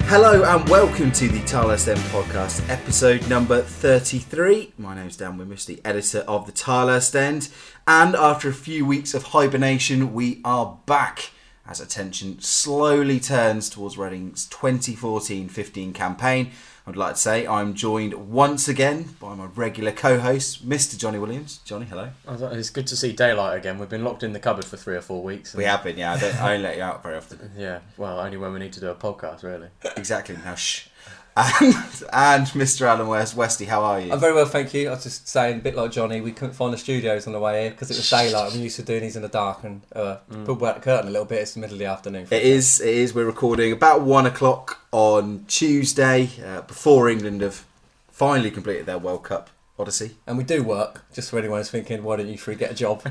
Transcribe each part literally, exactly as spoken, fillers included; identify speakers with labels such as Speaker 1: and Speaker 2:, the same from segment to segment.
Speaker 1: Hello and welcome to the Tilehurst End podcast, episode number thirty-three. My name's Dan Wimmish, the editor of the Tilehurst End, and after a few weeks of hibernation, we are back as attention slowly turns towards Reading's twenty fourteen fifteen campaign. I'd like to say I'm joined once again by my regular co-host, Mister Johnny Williams. Johnny, hello.
Speaker 2: It's good to see daylight again. We've been locked in the cupboard for three or four weeks.
Speaker 1: We have been, yeah. I don't, I don't let you out very often.
Speaker 2: Yeah, well, only when we need to do a podcast, really.
Speaker 1: Exactly. Now, shh. And, and Mister Alan West. Westy, how are you?
Speaker 3: I'm very well, thank you. I was just saying, a bit like Johnny, we couldn't find the studios on the way here because it was daylight. I'm used to doing these in the dark, and uh, mm. pulled back the curtain a little bit. It's the middle of the afternoon.
Speaker 1: It is. It is. We're recording about one o'clock on Tuesday, uh, before England have finally completed their World Cup odyssey.
Speaker 3: And we do work. Just for anyone who's thinking, why don't you three get a job?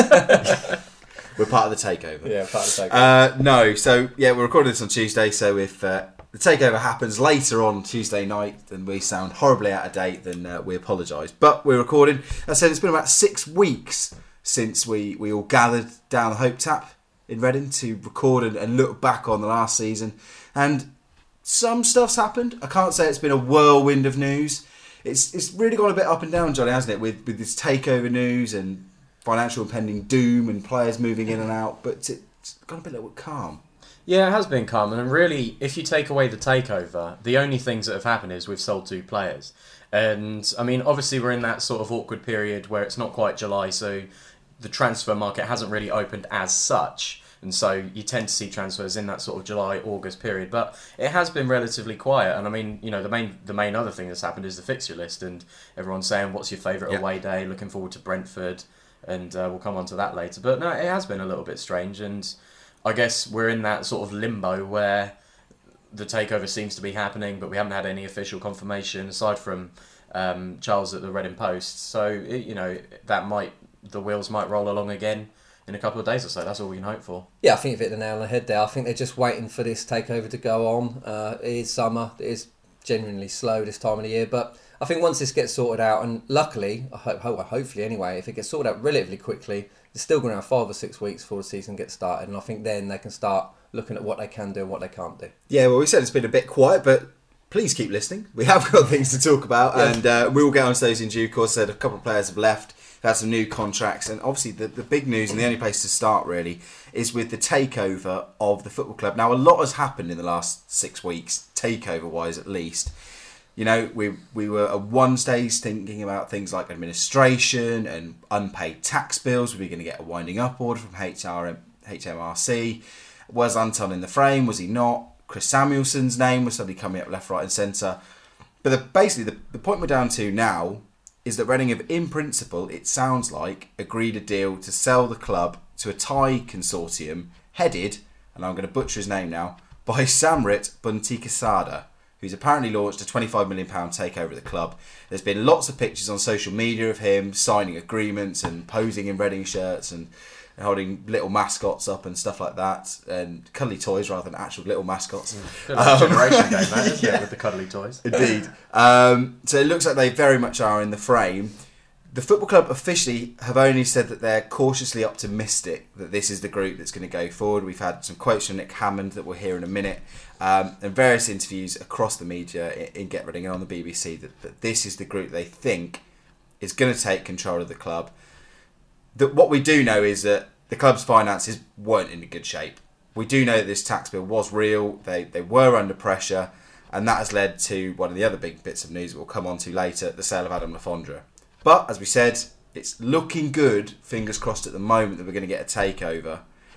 Speaker 1: We're part of the takeover.
Speaker 3: Yeah, part of the takeover.
Speaker 1: Uh, no, so yeah, we're recording this on Tuesday. So if uh, the takeover happens later on Tuesday night, then we sound horribly out of date, then uh, we apologise. But we're recording. As I said, it's been about six weeks since we, we all gathered down the Hope Tap in Reading to record and, and look back on the last season. And some stuff's happened. I can't say it's been a whirlwind of news. It's it's really gone a bit up and down, Johnny, hasn't it? With with this takeover news and financial impending doom and players moving in and out. But it's gone a bit little calm.
Speaker 2: Yeah, it has been calm, and really, if you take away the takeover, the only things that have happened is we've sold two players. And, I mean, obviously we're in that sort of awkward period where it's not quite July, so the transfer market hasn't really opened as such. And so you tend to see transfers in that sort of July, August period. But it has been relatively quiet. And, I mean, you know, the main the main other thing that's happened is the fixture list. And everyone's saying, what's your favourite
Speaker 1: yep.
Speaker 2: away day? Looking forward to Brentford. And uh, we'll come on to that later. But, no, it has been a little bit strange. And I guess we're in that sort of limbo where the takeover seems to be happening, but we haven't had any official confirmation aside from um, Charles at the Reading Post. So, it, you know, that might the wheels might roll along again in a couple of days or so. That's all we can hope for.
Speaker 3: Yeah, I think you've hit the nail on the head there. I think they're just waiting for this takeover to go on. Uh, it is summer. It is genuinely slow this time of the year, but I think once this gets sorted out, and luckily, I hope, hopefully anyway, if it gets sorted out relatively quickly, they're still going to have five or six weeks before the season gets started, and I think then they can start looking at what they can do and what they can't do.
Speaker 1: Yeah, well, we said it's been a bit quiet, but please keep listening. We have got things to talk about, yeah. and uh, we will get on to those in due course. Said a couple of players have left, had some new contracts, and obviously the, the big news and the only place to start really is with the takeover of the football club. Now, a lot has happened in the last six weeks, takeover-wise at least. You know, we we were at one stage thinking about things like administration and unpaid tax bills. Were we going to get a winding up order from H R, H M R C? Was Anton in the frame? Was he not? Chris Samuelson's name was suddenly coming up left, right and centre. But the, basically, the, the point we're down to now is that Reading have, in principle, it sounds like, agreed a deal to sell the club to a Thai consortium headed, and I'm going to butcher his name now, by Samrit Buntikasada, who's apparently launched a twenty-five million pounds takeover of the club. There's been lots of pictures on social media of him signing agreements and posing in Reading shirts and holding little mascots up and stuff like that, and cuddly toys rather than actual little mascots.
Speaker 2: Mm, good um, generation game, that, isn't yeah. it, with the cuddly toys?
Speaker 1: Indeed. Um, so it looks like they very much are in the frame. The football club officially have only said that they're cautiously optimistic that this is the group that's going to go forward. We've had some quotes from Nick Hammond that we'll hear in a minute, um, and various interviews across the media in, in Get Reading and on the B B C that, that this is the group they think is going to take control of the club. That what we do know is that the club's finances weren't in good shape. We do know that this tax bill was real. They they were under pressure, and that has led to one of the other big bits of news that we'll come on to later, the sale of Adam Lafondra. But, as we said, it's looking good, fingers crossed at the moment, that we're going to get a takeover.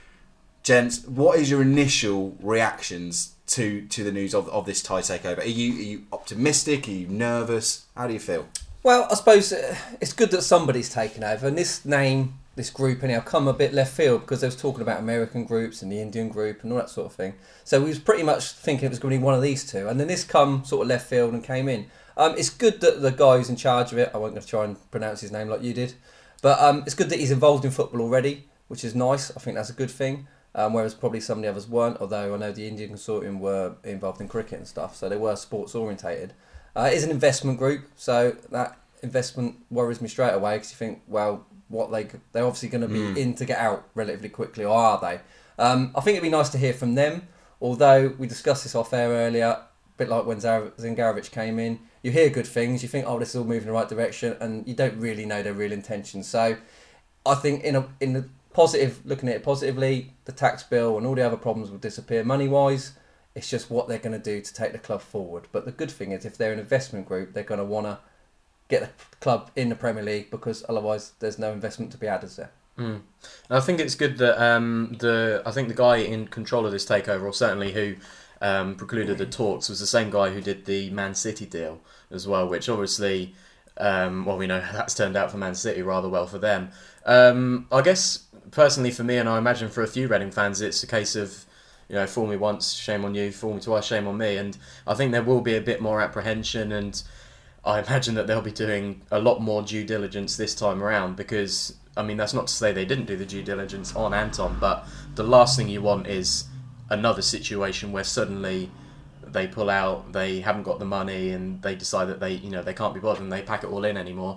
Speaker 1: Gents, what is your initial reactions to, to the news of, of this Thai takeover? Are you, are you optimistic? Are you nervous? How do you feel?
Speaker 3: Well, I suppose uh, it's good that somebody's taken over. And this name, this group, anyhow, come a bit left field because they was talking about American groups and the Indian group and all that sort of thing. So we was pretty much thinking it was going to be one of these two. And then this come sort of left field and came in. Um, it's good that the guy who's in charge of it, I won't going to try and pronounce his name like you did, but um, it's good that he's involved in football already, which is nice. I think that's a good thing, um, whereas probably some of the others weren't, although I know the Indian consortium were involved in cricket and stuff, so they were sports orientated. Uh, it is an investment group, so that investment worries me straight away because you think, well, what they they're obviously going to be mm. in to get out relatively quickly, or are they? Um, I think it'd be nice to hear from them, although we discussed this off air earlier. bit like when Zar- Zingarovic came in. You hear good things, you think, oh, this is all moving in the right direction, and you don't really know their real intentions. So I think in a in the positive, looking at it positively, the tax bill and all the other problems will disappear money-wise. It's just what they're going to do to take the club forward. But the good thing is, if they're an investment group, they're going to want to get the club in the Premier League, because otherwise there's no investment to be added there.
Speaker 2: Mm. I think it's good that um, the I think the guy in control of this takeover, or certainly who um, precluded the talks, was the same guy who did the Man City deal as well, which obviously, um, well, we know that's turned out for Man City rather well for them. Um, I guess personally for me, and I imagine for a few Reading fans, it's a case of, you know, fool me once, shame on you, fool me twice, shame on me. And I think there will be a bit more apprehension, and I imagine that they'll be doing a lot more due diligence this time around, because, I mean, that's not to say they didn't do the due diligence on Anton, but the last thing you want is another situation where suddenly they pull out, they haven't got the money, and they decide that they, you know, they can't be bothered and they pack it all in anymore.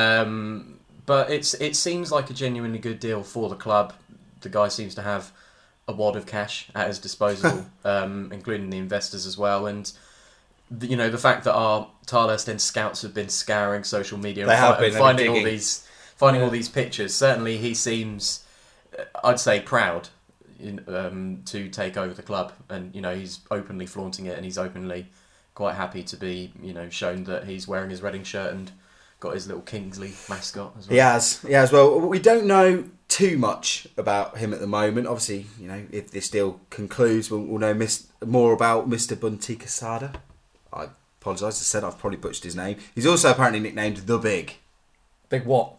Speaker 2: Um, but it's it seems like a genuinely good deal for the club. The guy seems to have a wad of cash at his disposal, um, including the investors as well. And the, you know, the fact that our Tylehurst End scouts have been scouring social media
Speaker 1: They
Speaker 2: and,
Speaker 1: have
Speaker 2: fi-
Speaker 1: been,
Speaker 2: and
Speaker 1: they've
Speaker 2: finding
Speaker 1: been
Speaker 2: all
Speaker 1: digging.
Speaker 2: these finding all these pictures. Certainly, he seems, I'd say, proud in, um, to take over the club, and you know, he's openly flaunting it, and he's openly quite happy to be, you know, shown that he's wearing his Reading shirt and got his little Kingsley mascot as well.
Speaker 1: He has, he has. Well, we don't know too much about him at the moment. Obviously, you know, if this deal concludes, we'll, we'll know mis- more about Mister Bunty Casada. I apologise, I said I've probably butchered his name. He's also apparently nicknamed The Big.
Speaker 3: Big what?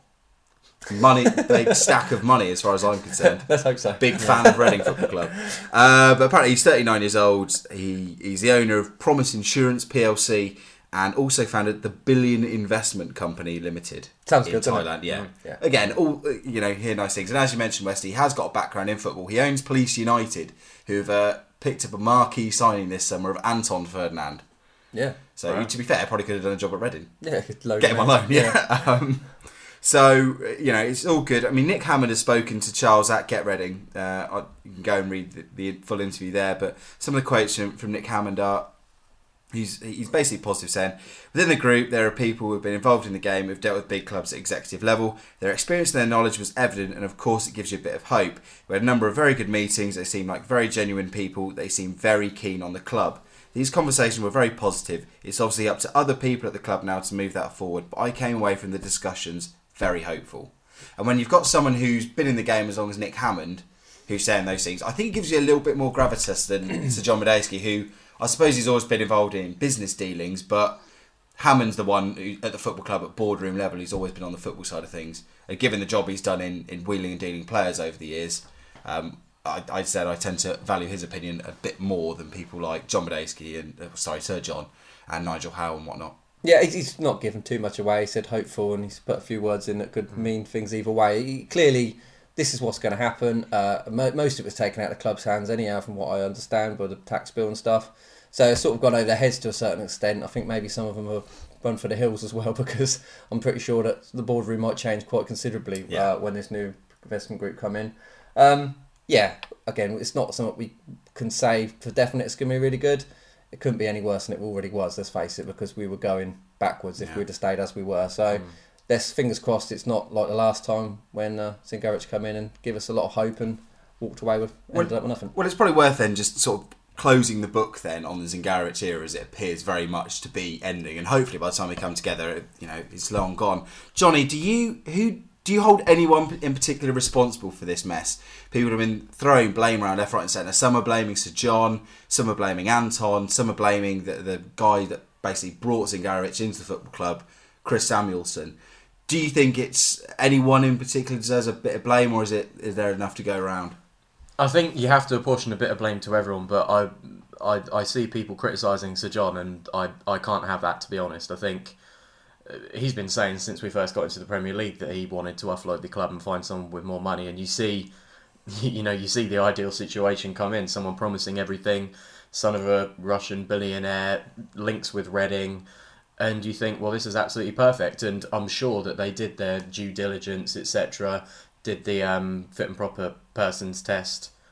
Speaker 1: Money, big stack of money, as far as I'm concerned.
Speaker 3: Let's hope so.
Speaker 1: Big fan of Reading Football Club. Uh, but apparently he's thirty-nine years old. He He's the owner of Promise Insurance P L C, and also founded the Billion Investment Company Limited.
Speaker 3: Sounds
Speaker 1: in
Speaker 3: good, doesn't it?
Speaker 1: Thailand. Yeah.
Speaker 3: Mm, yeah.
Speaker 1: Again, all uh, you know, hear nice things. And as you mentioned, Westy, he has got a background in football. He owns Police United, who've uh, picked up a marquee signing this summer of Anton Ferdinand.
Speaker 3: Yeah.
Speaker 1: So
Speaker 2: Right.
Speaker 1: to be fair, probably could have done a job at Reading.
Speaker 3: Yeah, could load
Speaker 1: Get him
Speaker 3: him
Speaker 1: on
Speaker 3: out.
Speaker 1: loan, yeah. um, so, uh, you know, it's all good. I mean, Nick Hammond has spoken to Charles at Get Reading. Uh, I, you can go and read the, the full interview there. But some of the quotes from, from Nick Hammond are, he's, he's basically positive, saying, within the group, there are people who have been involved in the game, who've dealt with big clubs at executive level. Their experience and their knowledge was evident, and of course it gives you a bit of hope. We had a number of very good meetings. They seem like very genuine people. They seem very keen on the club. These conversations were very positive. It's obviously up to other people at the club now to move that forward, but I came away from the discussions very hopeful. And when you've got someone who's been in the game as long as Nick Hammond, who's saying those things, I think it gives you a little bit more gravitas than Sir John Medeski, who I suppose he's always been involved in business dealings, but Hammond's the one who, at the football club at boardroom level, he's always been on the football side of things. And given the job he's done in, in wheeling and dealing players over the years, um, I, I said I tend to value his opinion a bit more than people like John Medeski and, uh, sorry, Sir John, and Nigel Howe and whatnot.
Speaker 3: Yeah, he's- he's not given too much away. He said hopeful, and he's put a few words in that could mean things either way. He, clearly, this is what's going to happen. Uh, mo- most of it was taken out of the club's hands anyhow, from what I understand, by the tax bill and stuff. So it's sort of gone over their heads to a certain extent. I think maybe some of them have run for the hills as well, because I'm pretty sure that the boardroom might change quite considerably
Speaker 1: Yeah.
Speaker 3: uh, when this new investment group come in. Um, yeah, again, it's not something we can say for definite it's going to be really good. It couldn't be any worse than it already was, let's face it, because we were going backwards if
Speaker 1: Yeah.
Speaker 3: we'd have stayed as we were. So
Speaker 2: Mm.
Speaker 3: let's fingers crossed it's not like the last time when uh, Zingarich come in and give us a lot of hope and walked away with ended
Speaker 1: Well-
Speaker 3: up with nothing.
Speaker 1: Well, it's probably worth then just sort of closing the book then on the Zingarich era, as it appears very much to be ending, and hopefully by the time we come together, you know, it's long gone. Johnny, do you who do you hold anyone in particular responsible for this mess? People have been throwing blame around left, right, and centre. Some are blaming Sir John, some are blaming Anton, some are blaming the the guy that basically brought Zingarich into the football club, Chris Samuelson. Do you think it's anyone in particular deserves a bit of blame, or is it is there enough to go around?
Speaker 2: I think you have to apportion a bit of blame to everyone, but I, I, I see people criticising Sir John, and I, I can't have that, to be honest. I think uh, he's been saying since we first got into the Premier League that he wanted to offload the club and find someone with more money, and you see, you know, you see the ideal situation come in, someone promising everything, son of a Russian billionaire, links with Reading, and you think, well, this is absolutely perfect, and I'm sure that they did their due diligence, et cetera, did the um, fit and proper persons test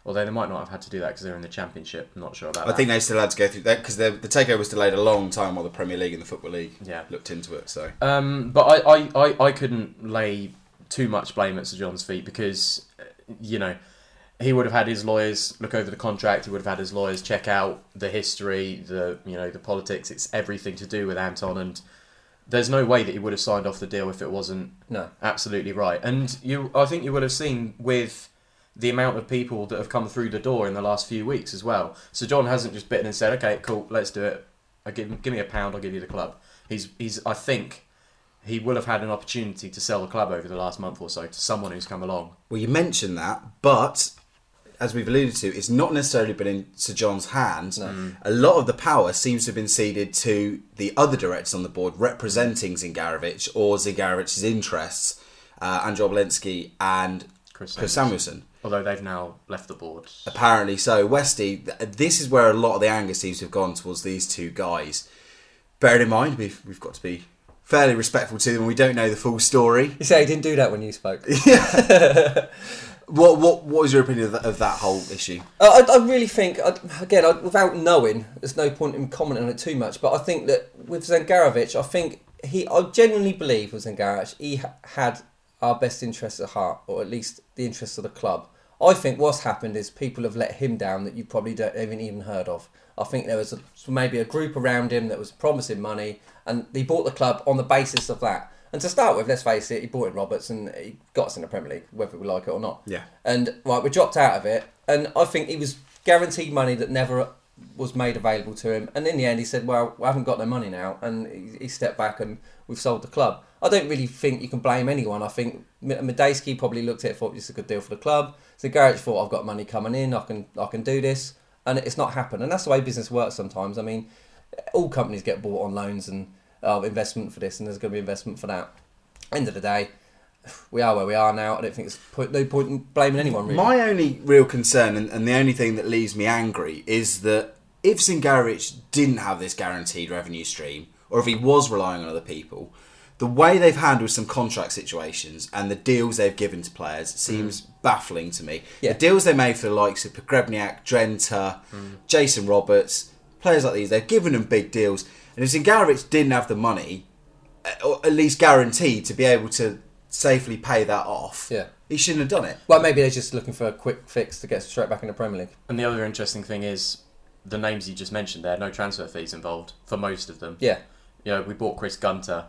Speaker 2: Although they might not have had to do that because they're in the Championship. I'm not sure about
Speaker 1: I
Speaker 2: that.
Speaker 1: think they still had to go through that because the, the takeover was delayed a long time while the Premier League and the Football League
Speaker 2: Yeah.
Speaker 1: looked into it. So,
Speaker 2: Um, but I, I, I, I couldn't lay too much blame at Sir John's feet because, uh, you know, he would have had his lawyers look over the contract. He would have had his lawyers check out the history, the you know the politics. It's everything to do with Anton, and there's no way that he would have signed off the deal if it wasn't
Speaker 3: No.
Speaker 2: absolutely right. And you, I think you would have seen with the amount of people that have come through the door in the last few weeks as well. Sir John hasn't just bitten and said, "Okay, cool, let's do it. I give give me a pound, I'll give you the club." He's he's I think. He will have had an opportunity to sell the club over the last month or so to someone who's come along.
Speaker 1: well, you mentioned that, but as we've alluded to, it's not necessarily been in Sir John's hands.
Speaker 3: No.
Speaker 1: A lot of the power seems to have been ceded to the other directors on the board representing Zingarovic or Zingarovic's interests, uh, Andrew Obolensky and
Speaker 2: Chris
Speaker 1: Chris
Speaker 2: Samuelson.
Speaker 1: Samuelson.
Speaker 2: Although they've now left the board.
Speaker 1: Apparently so. Westy, th- this is where a lot of the anger seems to have gone towards these two guys. Bearing in mind, we've, we've got to be fairly respectful to them. We don't know the full story.
Speaker 3: You say he didn't do that when you spoke.
Speaker 1: What what what was your opinion of that, of that whole issue?
Speaker 3: Uh, I, I really think, I, again, I, without knowing, there's no point in commenting on it too much, but I think that with Zengarovic, I think he, I genuinely believe with Zengarovic, he ha- had our best interests at heart, or at least the interests of the club. I think what's happened is people have let him down that you probably don't even even heard of. I think there was a, maybe a group around him that was promising money, and he bought the club on the basis of that. And to start with, let's face it, he bought in Roberts and he got us in the Premier League, whether we like it or not.
Speaker 1: Yeah.
Speaker 3: And right, we dropped out of it, and I think he was guaranteed money that never was made available to him. And in the end, he said, "Well, I haven't got no money now," and he, he stepped back and we've sold the club. I don't really think you can blame anyone. I think Medeski probably looked at it, thought it's a good deal for the club. So Garage thought, "I've got money coming in, I can I can do this," and it's not happened. And that's the way business works sometimes. I mean, all companies get bought on loans and uh, investment for this, and there's going to be investment for that. End of the day, we are where we are now. I don't think there's point, no point in blaming anyone, really.
Speaker 1: My only real concern, and, and the only thing that leaves me angry, is that if Zingarovic didn't have this guaranteed revenue stream, or if he was relying on other people, the way they've handled some contract situations and the deals they've given to players seems mm. baffling to me.
Speaker 3: Yeah.
Speaker 1: The deals they made for the likes of Pogrebniak, Drenta, mm. Jason Roberts, players like these, they've given them big deals. And if Zingarovic didn't have the money, or at least guaranteed to be able to safely pay that off,
Speaker 3: yeah.
Speaker 1: he shouldn't have done it.
Speaker 3: Well, maybe they're just looking for a quick fix to get straight back in the Premier League.
Speaker 2: And the other interesting thing is the names you just mentioned there, no transfer fees involved for most of them.
Speaker 3: Yeah.
Speaker 2: You know, we bought Chris Gunter.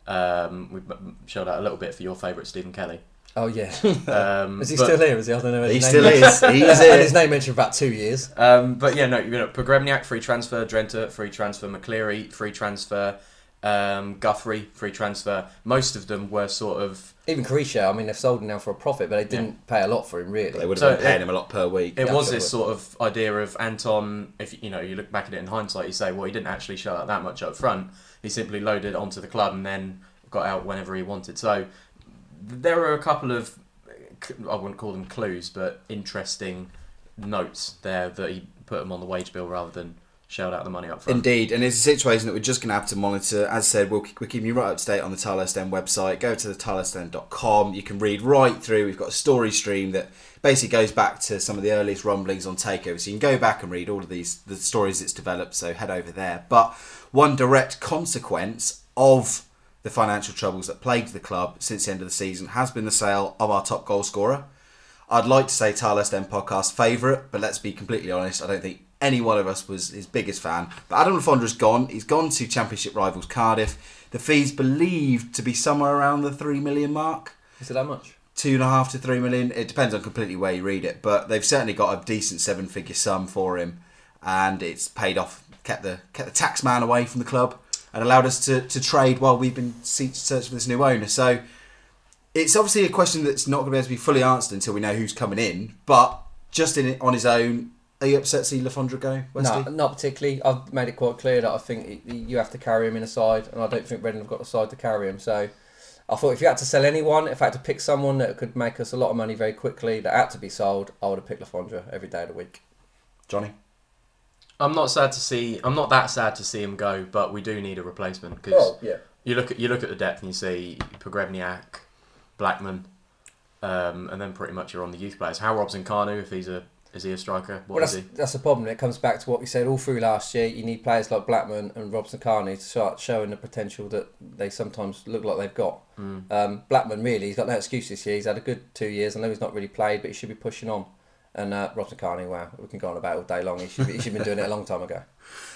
Speaker 2: Um, we showed out a little bit for your favourite Stephen Kelly.
Speaker 3: Oh, yeah.
Speaker 2: Um,
Speaker 3: is he
Speaker 2: but,
Speaker 3: still here? Is he? I don't know.
Speaker 1: He
Speaker 3: his
Speaker 1: still
Speaker 3: name
Speaker 1: is. He's
Speaker 3: I've
Speaker 1: here.
Speaker 3: had his name mentioned for about two years.
Speaker 2: Um, but yeah, no, you know, Pogrebniak, free transfer. Drenta, free transfer. McCleary, free transfer. Um, Guthrie, free transfer. Most of them were sort of...
Speaker 3: Even Carisha, I mean, they've sold him now for a profit, but they didn't yeah. pay a lot for him, really.
Speaker 1: They would have
Speaker 2: so
Speaker 1: been paying
Speaker 2: it,
Speaker 1: him a lot per week.
Speaker 2: It
Speaker 3: yeah,
Speaker 2: was this sort of idea of Anton, if you know, you look back at it in hindsight, you say, well, he didn't actually shell out that much up front. He simply loaded it onto the club and then got out whenever he wanted. So there were a couple of, I wouldn't call them clues, but interesting notes there that he put them on the wage bill rather than shelled out the money up front.
Speaker 1: Indeed, and it's a situation that we're just going to have to monitor. As I said, we'll, we're keeping you right up to date on the Tilehurst End website. Go to the tilehurst end dot com. You can read right through. We've got a story stream that basically goes back to some of the earliest rumblings on takeover. So you can go back and read all of these the stories it's developed. So head over there. But one direct consequence of the financial troubles that plagued the club since the end of the season has been the sale of our top goal scorer. I'd like to say Tilehurst End podcast favourite, but let's be completely honest, I don't think any one of us was his biggest fan. But Adam Le Fondre's gone. He's gone to Championship rivals Cardiff. The fee's believed to be somewhere around the three million mark.
Speaker 3: Is it that much?
Speaker 1: Two and a half to three million. It depends on completely where you read it, but they've certainly got a decent seven-figure sum for him, and it's paid off. Kept the kept the tax man away from the club and allowed us to, to trade while we've been searching for this new owner. So it's obviously a question that's not going to be able to be fully answered until we know who's coming in. But just in it on his own. Are you upset to see Le Fondre go, Westy?
Speaker 3: No, not particularly. I've made it quite clear that I think you have to carry him in a side, and I don't think Reading have got the side to carry him. So I thought if you had to sell anyone, if I had to pick someone that could make us a lot of money very quickly, that had to be sold, I would have picked Le Fondre every day of the week.
Speaker 1: Johnny?
Speaker 2: I'm not sad to see. I'm not that sad to see him go, but we do need a replacement because
Speaker 3: oh, yeah.
Speaker 2: you look at you look at the depth and you see Pogrebniak, Blackman, um, and then pretty much you're on the youth players. How Robson Kanu, if he's a Is he a striker? What
Speaker 3: well,
Speaker 2: is
Speaker 3: that's,
Speaker 2: he?
Speaker 3: that's the problem. It comes back to what we said all through last year. You need players like Blackman and Robson Carney to start showing the potential that they sometimes look like they've got.
Speaker 2: Mm.
Speaker 3: Um, Blackman, really, he's got no excuse this year. He's had a good two years. I know he's not really played, but he should be pushing on. And uh, Robson Carney, wow, we can go on about it all day long. He should, be, he should have been doing it a long time ago.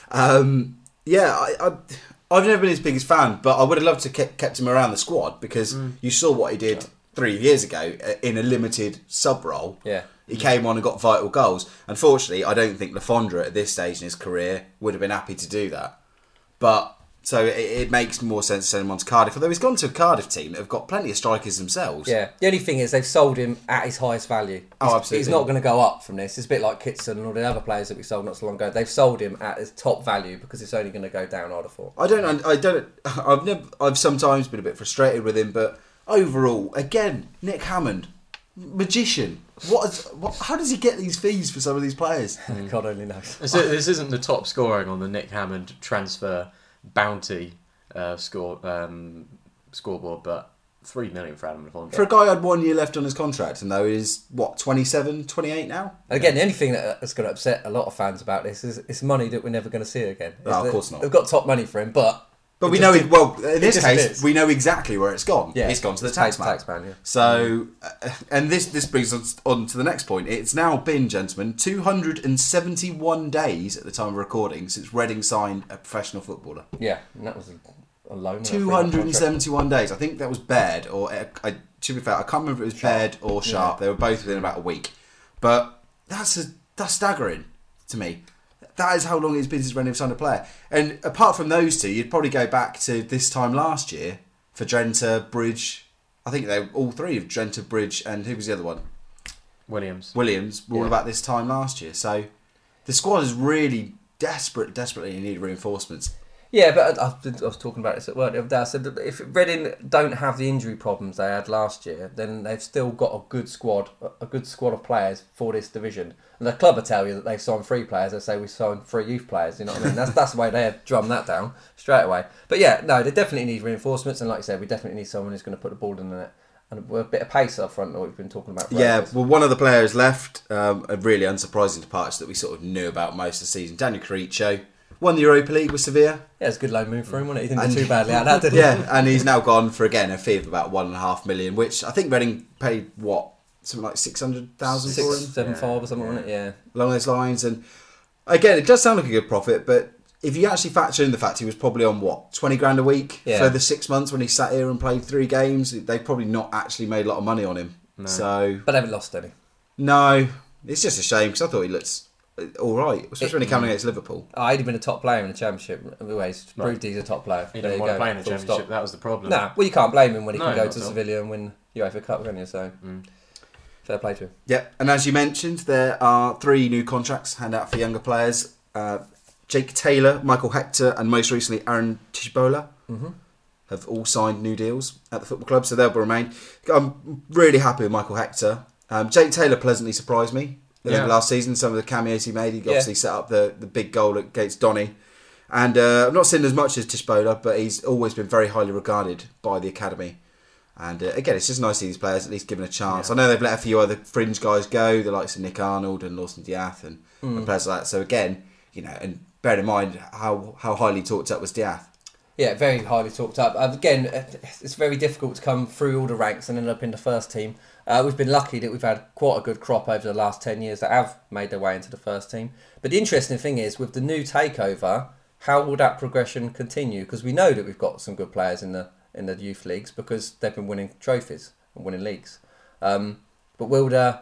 Speaker 1: Um, yeah, I, I, I've never been his biggest fan, but I would have loved to keep kept him around the squad because mm. you saw what he did three years ago in a limited sub role.
Speaker 3: Yeah.
Speaker 1: He came on and got vital goals. Unfortunately, I don't think Lafondra at this stage in his career would have been happy to do that. But so it, it makes more sense to send him on to Cardiff. Although he's gone to a Cardiff team that have got plenty of strikers themselves.
Speaker 3: Yeah. The only thing is they've sold him at his highest value. He's,
Speaker 1: oh, absolutely.
Speaker 3: He's not going to go up from this. It's a bit like Kitson and all the other players that we sold not so long ago. They've sold him at his top value because it's only going to go down. I'd have thought.
Speaker 1: I don't. I don't. I've never. I've sometimes been a bit frustrated with him, but overall, again, Nick Hammond. Magician. What, is, what? How does he get these fees for some of these players?
Speaker 3: God only knows.
Speaker 2: This, this isn't the top scoring on the Nick Hammond transfer bounty uh, score um, scoreboard, but three million for Adam Lafondra.
Speaker 1: For a guy who had one year left on his contract, and though he's what twenty-seven, twenty-eight now.
Speaker 3: And again, the only thing that- that's going to upset a lot of fans about this is it's money that we're never going to see again.
Speaker 1: No, of
Speaker 3: It's
Speaker 1: course
Speaker 3: that
Speaker 1: not.
Speaker 3: They've got top money for him, but
Speaker 1: But
Speaker 3: it
Speaker 1: we
Speaker 3: just
Speaker 1: know,
Speaker 3: did-
Speaker 1: it, well, in
Speaker 3: it
Speaker 1: this
Speaker 3: just
Speaker 1: case,
Speaker 3: is.
Speaker 1: we know exactly where it's gone.
Speaker 3: Yeah,
Speaker 1: It's gone to the
Speaker 3: it's
Speaker 1: tax
Speaker 3: paid
Speaker 1: man.
Speaker 3: tax man, yeah.
Speaker 1: So, uh, and this this brings us on to the next point. It's now been, gentlemen, two hundred seventy-one days at the time of recording since Reading signed a professional footballer.
Speaker 3: yeah, and that was a, a loan. and a
Speaker 1: two
Speaker 3: free-up
Speaker 1: hundred
Speaker 3: contract.
Speaker 1: seventy-one days. I think that was Baird, or uh, I, to be fair, I can't remember if it was Baird or Sharp. They were both within about a week. But that's a, that's staggering to me. That is how long it's been since Reading have signed a player. And apart from those two, you'd probably go back to this time last year for Drenthe, Bridge. I think they all three of Drenthe, Bridge, and who was the other one?
Speaker 2: Williams.
Speaker 1: Williams were all
Speaker 3: Yeah.
Speaker 1: about this time last year. So the squad is really desperate, desperately in need of reinforcements.
Speaker 3: Yeah, but I, I was talking about this at work the other day. I said that if Reading don't have the injury problems they had last year, then they've still got a good squad, a good squad of players for this division. And the club will tell you that they've signed three players. They say we signed three youth players. You know what I mean? That's that's the way they have drummed that down straight away. But yeah, no, they definitely need reinforcements. And like you said, we definitely need someone who's going to put the ball in the net and a bit of pace up front that we've been talking about. For
Speaker 1: Yeah,
Speaker 3: ages.
Speaker 1: well, one of the players left, um, a really unsurprising departure that we sort of knew about most of the season. Daniel Carricho won the Europa League with Sevilla.
Speaker 3: Yeah, it's a good loan move for him, wasn't it? He didn't
Speaker 1: And-
Speaker 3: do too badly out of that, did he?
Speaker 1: Yeah, and he's now gone for, again, a fee of about one and a half million, which I think Reading paid, what, something like six hundred thousand for
Speaker 3: Six,
Speaker 1: him?
Speaker 3: seven,
Speaker 2: Yeah,
Speaker 3: five or something,
Speaker 2: yeah.
Speaker 3: wasn't it? Yeah.
Speaker 1: Along those lines. And again, it does sound like a good profit, but if you actually factor in the fact he was probably on, what, twenty grand a week
Speaker 3: Yeah.
Speaker 1: for the six months when he sat here and played three games, they've probably not actually made a lot of money on him.
Speaker 2: No.
Speaker 1: So,
Speaker 3: But they haven't lost any.
Speaker 1: no, it's just a shame because I thought he looked all right, especially when he came against Liverpool.
Speaker 3: Oh, he'd have been a top player in the Championship. Anyways,
Speaker 2: Right.
Speaker 3: proved he's a top player.
Speaker 2: He
Speaker 3: There
Speaker 2: didn't
Speaker 3: you
Speaker 2: want to
Speaker 3: go.
Speaker 2: play in the
Speaker 3: Full
Speaker 2: Championship.
Speaker 3: stop.
Speaker 2: That was the problem.
Speaker 3: Nah, well, you can't blame him when he
Speaker 2: No,
Speaker 3: can go
Speaker 2: not
Speaker 3: to
Speaker 2: at all.
Speaker 3: Sevilla and win UEFA Cup, can you? So,
Speaker 2: Mm.
Speaker 3: fair play to him.
Speaker 1: Yeah, and as you mentioned, there are three new contracts handed out for younger players. Uh, Jake Taylor, Michael Hector, and most recently Aaron Tishbola
Speaker 3: Mm-hmm.
Speaker 1: have all signed new deals at the football club, so they'll remain. I'm really happy with Michael Hector. Um, Jake Taylor pleasantly surprised me at the end of
Speaker 2: Yeah.
Speaker 1: last season. Some of the cameos he made, he
Speaker 3: Yeah.
Speaker 1: obviously set up the, the big goal against Donny. And uh, I've not seen as much as Tishbola, but he's always been very highly regarded by the academy. And uh, again, it's just nice to see these players at least given a chance.
Speaker 2: Yeah.
Speaker 1: I know they've let a few other fringe guys go, the likes of Nick Arnold and Lawson Diath and,
Speaker 3: Mm.
Speaker 1: and players like that. So again, you know, and bear in mind how, how highly talked up was Diath.
Speaker 3: Yeah, very highly talked up. Uh, again, uh, it's very difficult to come through all the ranks and end up in the first team. Uh, we've been lucky that we've had quite a good crop over the last ten years that have made their way into the first team. But the interesting thing is, with the new takeover, how will that progression continue? Because we know that we've got some good players in the in the youth leagues because they've been winning trophies and winning leagues. Um, but will the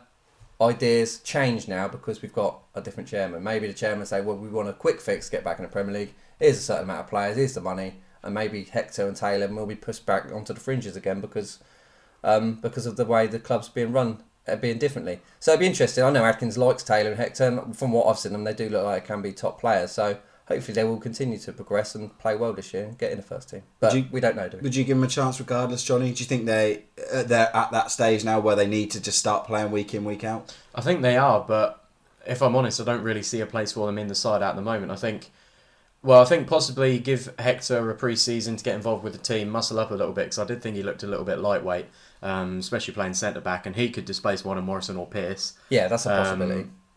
Speaker 3: ideas change now because we've got a different chairman? Maybe the chairman say, well, we want a quick fix, get back in the Premier League. Here's a certain amount of players, here's the money, and maybe Hector and Taylor will be pushed back onto the fringes again because um, because of the way the club's being run, uh, being differently. So it'd be interesting. I know Adkins likes Taylor and Hector, and from what I've seen them, they do look like they can be top players. So hopefully they will continue to progress and play well this year and get in the first team. But
Speaker 1: Do you-
Speaker 3: we don't know, do we?
Speaker 1: Would you give them a chance regardless, Johnny? Do you think they uh, they're at that stage now where they need to just start playing week in, week out?
Speaker 2: I think they are, but if I'm honest, I don't really see a place for them in the side at the moment. I think, well, I think possibly give Hector a pre-season to get involved with the team, muscle up a little bit, because I did think he looked a little bit lightweight, um, especially playing centre-back, and he could displace one of Morrison or Pierce.
Speaker 3: Yeah, that's a
Speaker 2: Um,
Speaker 3: possibility.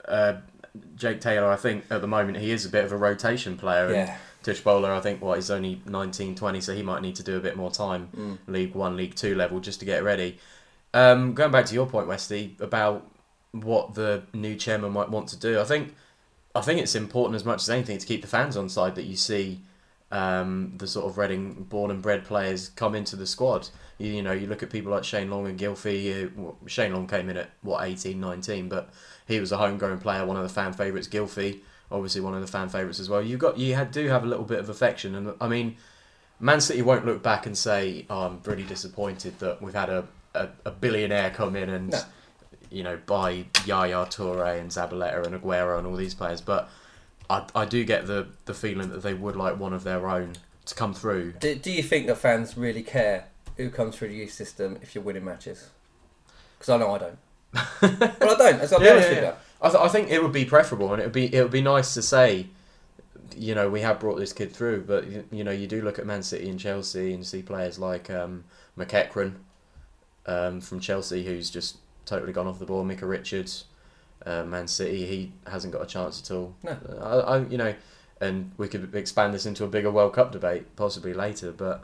Speaker 2: uh, Jake Taylor, I think at the moment he is a bit of a rotation player.
Speaker 3: Yeah.
Speaker 2: And Tish Bowler, I think, what he's only nineteen, twenty, so he might need to do a bit more time,
Speaker 3: Mm.
Speaker 2: League One, League Two level, just to get ready. Um, going back to your point, Westy, about what the new chairman might want to do, I think, I think it's important as much as anything to keep the fans on side, that you see um, the sort of Reading born and bred players come into the squad. You, you know, you look at people like Shane Long and Gylfi. Uh, well, Shane Long came in at what eighteen, nineteen, but he was a homegrown player, one of the fan favourites. Gylfi, obviously one of the fan favourites as well. You got you had, do have a little bit of affection, and I mean, Man City won't look back and say, "Oh, I'm really disappointed that we've had a, a, a billionaire come in and."
Speaker 3: No.
Speaker 2: You know, buy Yaya Toure and Zabaleta and Aguero and all these players, but I, I do get the, the feeling that they would like one of their own to come through.
Speaker 3: Do, do you think that fans really care who comes through the youth system if you're winning matches? Because I know I don't. Well, I don't. As I'll be
Speaker 2: Yeah,
Speaker 3: honest
Speaker 2: yeah,
Speaker 3: with
Speaker 2: yeah.
Speaker 3: you.
Speaker 2: I, th- I think it would be preferable, and it would be it would be nice to say, you know, we have brought this kid through, but you, you know, you do look at Man City and Chelsea and see players like um, McEachran um, from Chelsea, who's just totally gone off the ball. Micah Richards, uh, Man City, he hasn't got a chance at all.
Speaker 3: No.
Speaker 2: I, I, you know, and we could expand this into a bigger World Cup debate possibly later, but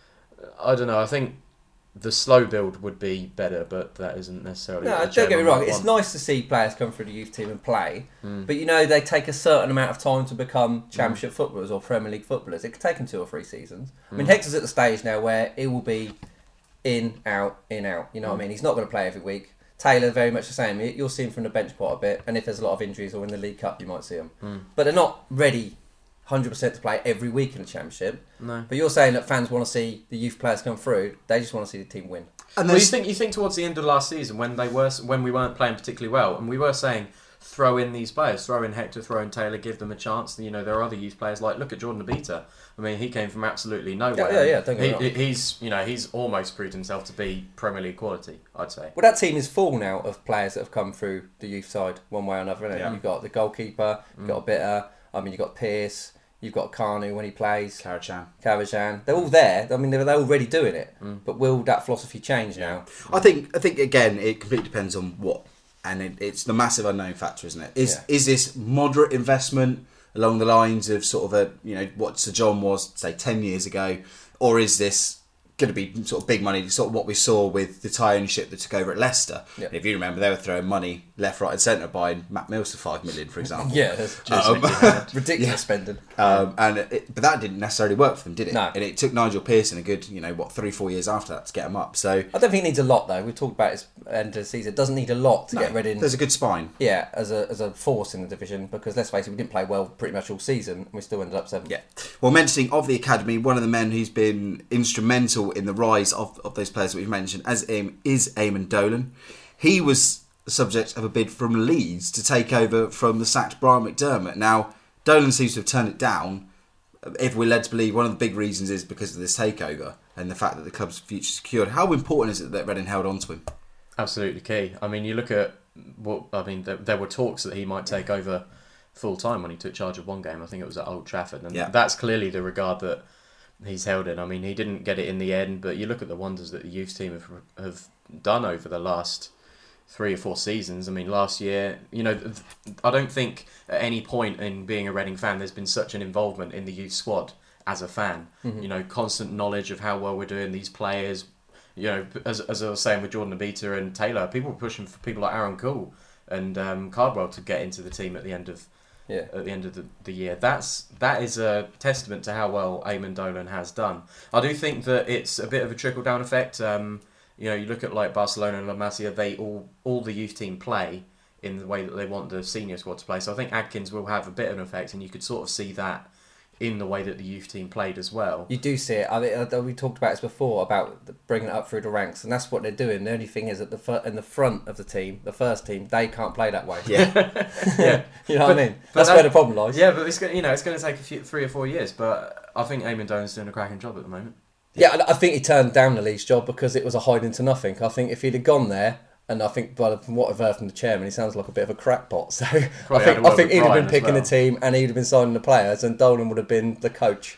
Speaker 2: I don't know. I think the slow build would be better, but that isn't necessarily.
Speaker 3: No,
Speaker 2: what the
Speaker 3: don't get me
Speaker 2: chairman
Speaker 3: wrong.
Speaker 2: might
Speaker 3: It's
Speaker 2: want.
Speaker 3: nice to see players come through the youth team and play,
Speaker 2: Mm.
Speaker 3: but you know they take a certain amount of time to become Championship footballers or Premier League footballers. It could take them two or three seasons. I mean,
Speaker 2: Mm.
Speaker 3: Hector's at the stage now where it will be in, out, in, out. You know what I mean? He's not going to play every week. Taylor, very much the same. You'll see him from the bench quite a bit, and if there's a lot of injuries or in the League Cup, you might see him.
Speaker 2: Mm.
Speaker 3: But they're not ready one hundred percent to play every week in the Championship.
Speaker 2: No.
Speaker 3: But you're saying that fans want to see the youth players come through. They just want to see the team win.
Speaker 1: And
Speaker 2: Well, you
Speaker 1: there's
Speaker 2: think you think towards the end of last season when they were when we weren't playing particularly well, and we were saying throw in these players, throw in Hector, throw in Taylor, give them a chance. You know, there are other youth players like look at Jordan Abita. I mean, he came from absolutely nowhere.
Speaker 3: Yeah, yeah, yeah, don't get me
Speaker 2: He-
Speaker 3: wrong.
Speaker 2: he's you know he's almost proved himself to be Premier League quality, I'd say.
Speaker 3: Well, that team is full now of players that have come through the youth side one way or another. Isn't it?
Speaker 1: Yeah.
Speaker 3: You've got the goalkeeper, you've got a Bitter. I mean, you've got Pearce. You've got Kanu when he plays.
Speaker 1: Karacan.
Speaker 3: Karajan. They're all there. I mean, they're, they're already doing it. But will that philosophy change now?
Speaker 1: I think I think again it completely depends on what, and it, it's the massive unknown factor, isn't it? Is
Speaker 3: Yeah.
Speaker 1: is this moderate investment along the lines of sort of a you know what Sir John was say ten years ago, or is this going to be sort of big money, sort of what we saw with the Thai ownership that took over at Leicester?
Speaker 3: Yeah.
Speaker 1: If you remember, they were throwing money left, right, and centre buying Matt Mills for five million, for example.
Speaker 3: Yeah, that's
Speaker 1: Um,
Speaker 3: ridiculous
Speaker 1: yeah.
Speaker 3: spending.
Speaker 1: Um, and it, but that didn't necessarily work for them, did it?
Speaker 3: No.
Speaker 1: And it took Nigel Pearson a good, you know, what three, four years after that to get him up. So
Speaker 3: I don't think it needs a lot, though. We talked about it at the end of the season. It doesn't need a lot to
Speaker 1: no,
Speaker 3: get Reading.
Speaker 1: there's a good spine.
Speaker 3: Yeah, as a as a force in the division, because let's face it, we didn't play well pretty much all season, and we still ended up seventh.
Speaker 1: Yeah. Well, mentioning of the academy, one of the men who's been instrumental in the rise of, of those players that we've mentioned as Eam, is Eamon Dolan. He was the subject of a bid from Leeds to take over from the sacked Brian McDermott. Now, Dolan seems to have turned it down. If we're led to believe, one of the big reasons is because of this takeover and the fact that the club's future secured. How important is it that Reading held on to him?
Speaker 2: Absolutely key. I mean, you look at what I mean. There, there were talks that he might take over full time when he took charge of one game. I think it was at Old Trafford, and
Speaker 1: Yeah.
Speaker 2: that's clearly the regard that he's held in. I mean, he didn't get it in the end, but you look at the wonders that the youth team have have done over the last three or four seasons. I mean, last year, you know, th- I don't think at any point in being a Reading fan there's been such an involvement in the youth squad as a fan. You know, constant knowledge of how well we're doing, these players. You know, as as I was saying with Jordan Abita and Taylor, people were pushing for people like Aaron Cool and um, Cardwell to get into the team at the end of
Speaker 3: Yeah.
Speaker 2: at the end of the, the year. That's that is a testament to how well Eamon Dolan has done. I do think that it's a bit of a trickle down effect. Um, you know, you look at like Barcelona and La Masia, they all all the youth team play in the way that they want the senior squad to play. So I think Adkins will have a bit of an effect, and you could sort of see that in the way that the youth team played as well.
Speaker 3: You do see it. I mean, uh, we talked about this before about the- bringing it up through the ranks, and that's what they're doing. The only thing is that the fir- in the front of the team, the first team, they can't play that way.
Speaker 1: Yeah.
Speaker 2: Yeah.
Speaker 3: You know
Speaker 2: But-
Speaker 3: what I mean?
Speaker 2: but
Speaker 3: That's
Speaker 2: that-
Speaker 3: where the problem lies.
Speaker 2: Yeah, but it's gonna, you know, it's going to take a few, three or four years. But I think Eamon Dolan's doing a cracking job at the moment.
Speaker 3: Yeah, and I think he turned down the Leeds job because it was a hiding to nothing. I think if he'd have gone there, and I think by the- from what I've heard from the chairman, he sounds like a bit of a crackpot. So I
Speaker 2: Probably had a
Speaker 3: think
Speaker 2: word
Speaker 3: I think
Speaker 2: with
Speaker 3: he'd have
Speaker 2: Brian
Speaker 3: been
Speaker 2: as
Speaker 3: picking
Speaker 2: well.
Speaker 3: the team, and he'd have been signing the players, and Dolan would have been the coach.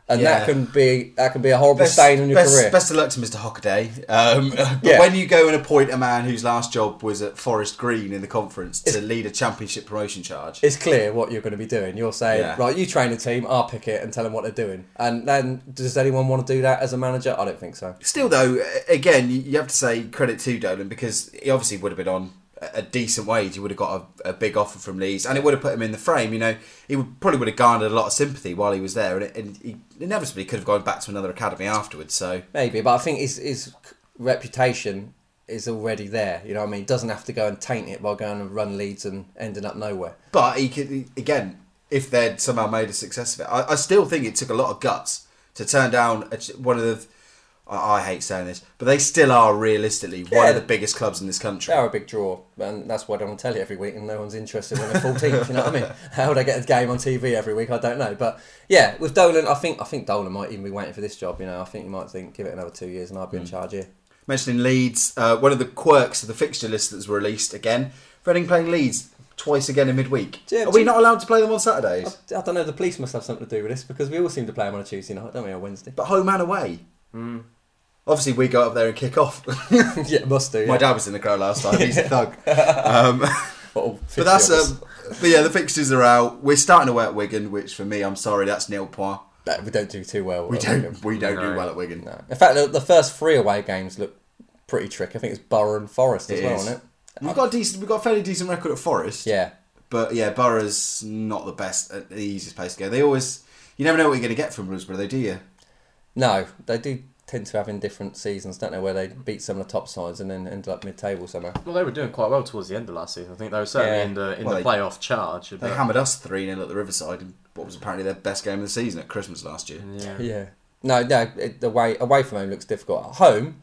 Speaker 3: And
Speaker 1: Yeah.
Speaker 3: that can be that can be a horrible
Speaker 1: Best,
Speaker 3: stain on your
Speaker 1: best,
Speaker 3: career.
Speaker 1: best of luck to Mister Hockaday. Um, but
Speaker 3: Yeah.
Speaker 1: when you go and appoint a man whose last job was at Forest Green in the conference to lead a championship promotion charge,
Speaker 3: It's clear what you're going to be doing. You're saying,
Speaker 1: Yeah.
Speaker 3: right, you train a team, I'll pick it and tell them what they're doing. And then, does anyone want to do that as a manager? I don't think so.
Speaker 1: still though, again, you you have to say credit to Dolan because he obviously would have been on a decent wage. He would have got a, a big offer from Leeds, and it would have put him in the frame. You know, he would probably would have garnered a lot of sympathy while he was there, and, it, and he inevitably could have gone back to another academy afterwards. So
Speaker 3: Maybe, but I think his, his reputation is already there. You know what I mean? He doesn't have to go and taint it by going and run Leeds and ending up nowhere.
Speaker 1: But he could, again, if they'd somehow made a success of it, I, I still think it took a lot of guts to turn down a, one of the. I, I hate saying this, but they still are realistically one
Speaker 3: Yeah.
Speaker 1: of the biggest clubs in this country.
Speaker 3: They are a big draw, and that's why I don't tell you every week, and no one's interested when they're fourteenth. You know what I mean? How would I get a game on T V every week? I don't know, but yeah, with Dolan, I think I think Dolan might even be waiting for this job. You know, I think you might think give it another two years, and I'll be in charge here.
Speaker 1: Mentioning Leeds, uh, one of the quirks of the fixture list that's released again, Reading playing Leeds twice again in midweek.
Speaker 3: Yeah,
Speaker 1: are we
Speaker 3: do-
Speaker 1: not allowed to play them on Saturdays?
Speaker 3: I, I don't know. The police must have something to do with this because we all seem to play them on a Tuesday night, don't we, or Wednesday?
Speaker 1: But home and away. Obviously, we go up there and kick off.
Speaker 3: yeah, must do. Yeah.
Speaker 1: My dad was in the crowd last time. He's a thug. Um,
Speaker 3: Well,
Speaker 1: but that's
Speaker 3: fifty of us.
Speaker 1: um, but yeah, the fixtures are out. We're starting away at Wigan, which for me, I'm sorry, that's nil point.
Speaker 3: No, we don't do too well.
Speaker 1: We
Speaker 3: at
Speaker 1: don't
Speaker 3: Wigan.
Speaker 1: we don't do
Speaker 2: No.
Speaker 1: well at Wigan.
Speaker 3: No. In fact, the, the first three away games look pretty tricky. I think it's Borough and Forest as
Speaker 1: It
Speaker 3: well,
Speaker 1: is.
Speaker 3: isn't it?
Speaker 1: We've got a decent, we've got a fairly decent record at Forest.
Speaker 3: Yeah.
Speaker 1: But yeah, Borough's not the best, uh, the easiest place to go. They always, you never know what you're going to get from Middlesbrough, though, do you?
Speaker 3: No, they do tend to have in different seasons, don't they, where they beat some of the top sides and then ended up mid-table somehow.
Speaker 2: Well, they were doing quite well towards the end of last season. I think they were certainly
Speaker 3: Yeah.
Speaker 2: in the in
Speaker 1: Well,
Speaker 2: the
Speaker 1: they-
Speaker 2: playoff charge.
Speaker 1: They
Speaker 2: but-
Speaker 1: hammered us three nil at the Riverside in what was apparently their best game of the season at Christmas last year.
Speaker 2: yeah.
Speaker 3: Yeah. No, no, it, away, away from home looks difficult. At home,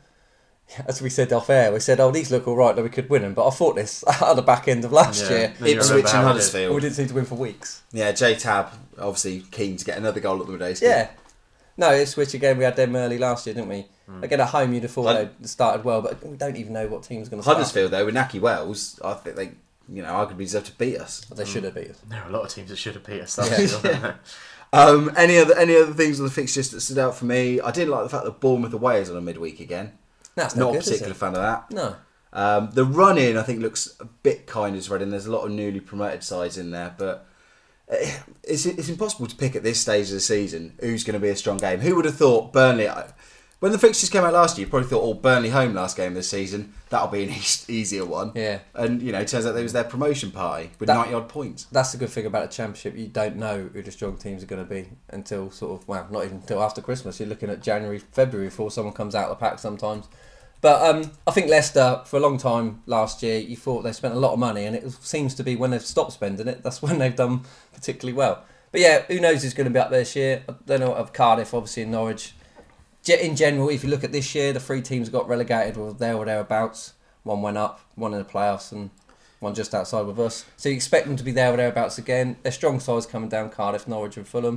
Speaker 3: as we said off air, we said, oh, these look all right, that we could win them. But I thought this at the back end of last
Speaker 2: Yeah.
Speaker 3: year.
Speaker 2: Then you
Speaker 1: Ipswich
Speaker 2: remember
Speaker 1: and
Speaker 2: how it did.
Speaker 1: Huddersfield.
Speaker 3: We didn't seem to win for weeks.
Speaker 1: Yeah, J-Tab, obviously keen to get another goal at the Meadows.
Speaker 3: Yeah. No, Ipswich again, we had them early last year, didn't we? Again, at home, you'd have thought
Speaker 1: Hud-
Speaker 3: they'd started well, but we don't even know what team's going to start.
Speaker 1: Huddersfield, though, with Naki Wells, I think they, you know, arguably deserve to beat us.
Speaker 3: But they should have beat us.
Speaker 2: There are a lot of teams that should have beat us.
Speaker 3: Yeah.
Speaker 2: That's sure.
Speaker 1: Um, any other any other things on the fixtures that stood out for me? I did like the fact that Bournemouth away is on a midweek again.
Speaker 3: That's
Speaker 1: Not
Speaker 3: not
Speaker 1: a
Speaker 3: good, is
Speaker 1: particular
Speaker 3: it?
Speaker 1: fan of that.
Speaker 3: No.
Speaker 1: Um, the run in, I think, looks a bit kind as Reading. There's a lot of newly promoted sides in there, but eh, it's, it's impossible to pick at this stage of the season who's going to be a strong game. Who would have thought Burnley? When the fixtures came out last year, you probably thought, oh, Burnley home last game of the season, that'll be an e- easier one.
Speaker 3: Yeah.
Speaker 1: And, you know, it turns out it was their promotion party with
Speaker 3: That-
Speaker 1: ninety odd points.
Speaker 3: That's the good thing about the Championship. You don't know who the strong teams are going to be until sort of, well, not even until after Christmas. You're looking at January, February before someone comes out of the pack sometimes. But um, I think Leicester, for a long time last year, you thought they spent a lot of money, and it seems to be when they've stopped spending it, that's when they've done particularly well. But yeah, who knows who's going to be up there this year? I don't know of Cardiff, obviously, and Norwich. Ge- In general, if you look at this year, the three teams got relegated or there or thereabouts. One went up, one in the playoffs, and one just outside with us. So you expect them to be there or thereabouts again. Their strong sides coming down, Cardiff, Norwich and Fulham.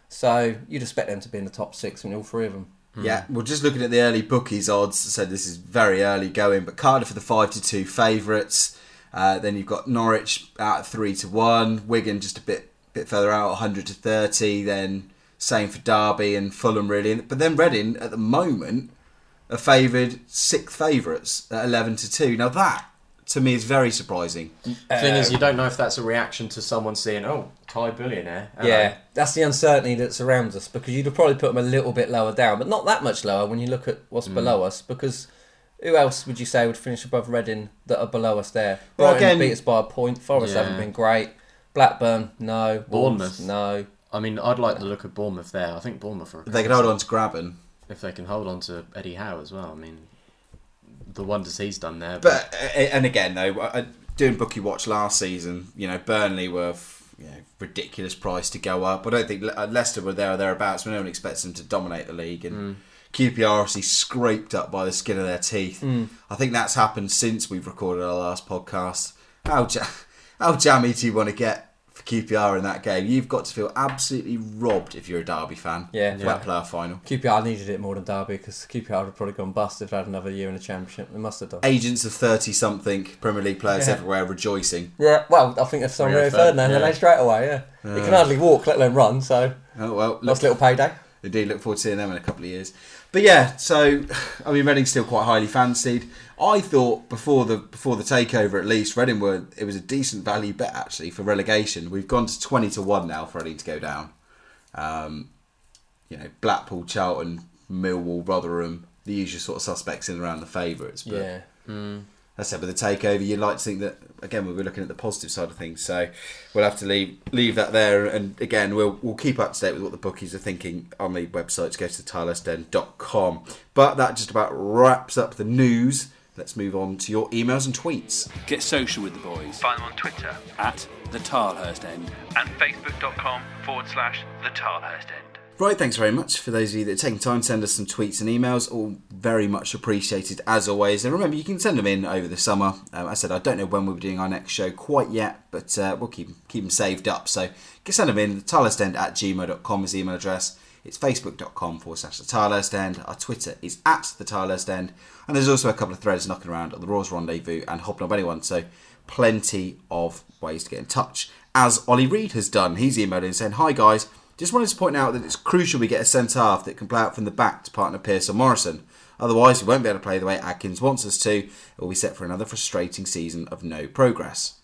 Speaker 3: So you'd expect them to be in the top six in all three of them.
Speaker 1: Yeah, well, just looking at the early bookies odds, so this is very early going, but Cardiff are the five to two favourites. Uh, then you've got Norwich out at three to one, Wigan just a bit bit further out, one hundred to thirty. Then same for Derby and Fulham, really. But then Reading at the moment are favoured sixth favourites at eleven to two. Now that to me is very surprising.
Speaker 2: The thing is, you don't know if that's a reaction to someone seeing, oh, Thai billionaire. Hello.
Speaker 3: Yeah, that's the uncertainty that surrounds us, because you'd have probably put them a little bit lower down, but not that much lower when you look at what's below us, because who else would you say would finish above Reading that are below us there?
Speaker 1: Well,
Speaker 3: Brighton
Speaker 1: again-
Speaker 3: beat us by a point, Forest
Speaker 2: Yeah.
Speaker 3: haven't been great, Blackburn, no, Wolves,
Speaker 2: Bournemouth.
Speaker 3: no.
Speaker 2: I mean, I'd like the look of Bournemouth there. I think Bournemouth are.
Speaker 1: If they can hold on to Graben.
Speaker 2: If they can hold on to Eddie Howe as well. I mean, the wonders he's done there.
Speaker 1: But uh, and again though, uh, doing Bookie Watch last season, you know, Burnley were f- you know, ridiculous price to go up. I don't think Le- uh, Leicester were there or thereabouts. No one expects them to dominate the league, and Q P R obviously scraped up by the skin of their teeth. I think that's happened since we've recorded our last podcast. How ja- how jammy do you want to get for Q P R in that game? You've got to feel absolutely robbed if you're a Derby fan.
Speaker 3: Yeah.
Speaker 1: for that playoff final.
Speaker 3: Q P R needed it more than Derby, because Q P R would have probably gone bust if they had another year in the Championship. They must have done.
Speaker 1: Agents of thirty-something Premier League players
Speaker 3: Yeah.
Speaker 1: everywhere rejoicing.
Speaker 3: Yeah, well, I think if someone
Speaker 2: Rio
Speaker 3: Rio Ferdinand,
Speaker 2: Ferdinand,
Speaker 3: then
Speaker 2: yeah.
Speaker 3: they straight away, yeah. He can hardly walk, let alone run, so
Speaker 1: Oh well, look,
Speaker 3: nice little payday.
Speaker 1: Indeed, look forward to seeing them in a couple of years. But yeah, so I mean, Reading's still quite highly fancied. I thought before the before the takeover, at least Reading were it was a decent value bet actually for relegation. We've gone to twenty to one now for Reading to go down. Um, you know, Blackpool, Charlton, Millwall, Rotherham, the usual sort of suspects in and around the favourites. But
Speaker 3: Yeah.
Speaker 2: Mm.
Speaker 1: as I said, with the takeover, you'd like to think that again we're looking at the positive side of things. So we'll have to leave leave that there. And again, we'll we'll keep up to date with what the bookies are thinking on the website. Go to the tilehurst den dot com. But that just about wraps up the news. Let's move on to your emails and tweets.
Speaker 4: Get social with the boys.
Speaker 5: Find them on Twitter
Speaker 4: At the Tilehurst End.
Speaker 5: and facebook.com forward slash the Tilehurst End.
Speaker 1: Right, thanks very much for those of you that are taking time to send us some tweets and emails. All very much appreciated as always. And remember, you can send them in over the summer. Um, I said I don't know when we'll be doing our next show quite yet, but uh, we'll keep keep them saved up. So you can send them in. The tilehurst end at gmail dot com is the email address. It's facebook.com forward slash the Tilehurst End. Our Twitter is at the Tilehurst End. And there's also a couple of threads knocking around at the Royals Rendezvous and Hopping Up Anyone. So plenty of ways to get in touch. As Ollie Reid has done. He's emailed in saying, "Hi guys, just wanted to point out that it's crucial we get a centre-half that can play out from the back to partner Pearce or Morrison. Otherwise, we won't be able to play the way Adkins wants us to. It will be set for another frustrating season of no progress."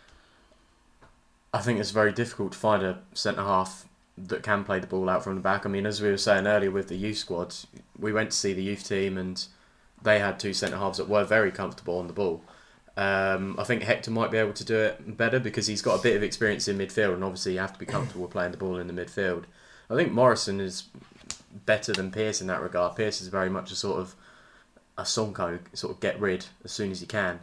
Speaker 2: I think it's very difficult to find a centre-half that can play the ball out from the back. I mean, as we were saying earlier with the youth squad, we went to see the youth team and they had two centre-halves that were very comfortable on the ball. Um, I think Hector might be able to do it better because he's got a bit of experience in midfield, and obviously you have to be comfortable playing the ball in the midfield. I think Morrison is better than Pearce in that regard. Pearce is very much a sort of a Sonko, sort of get rid as soon as you can.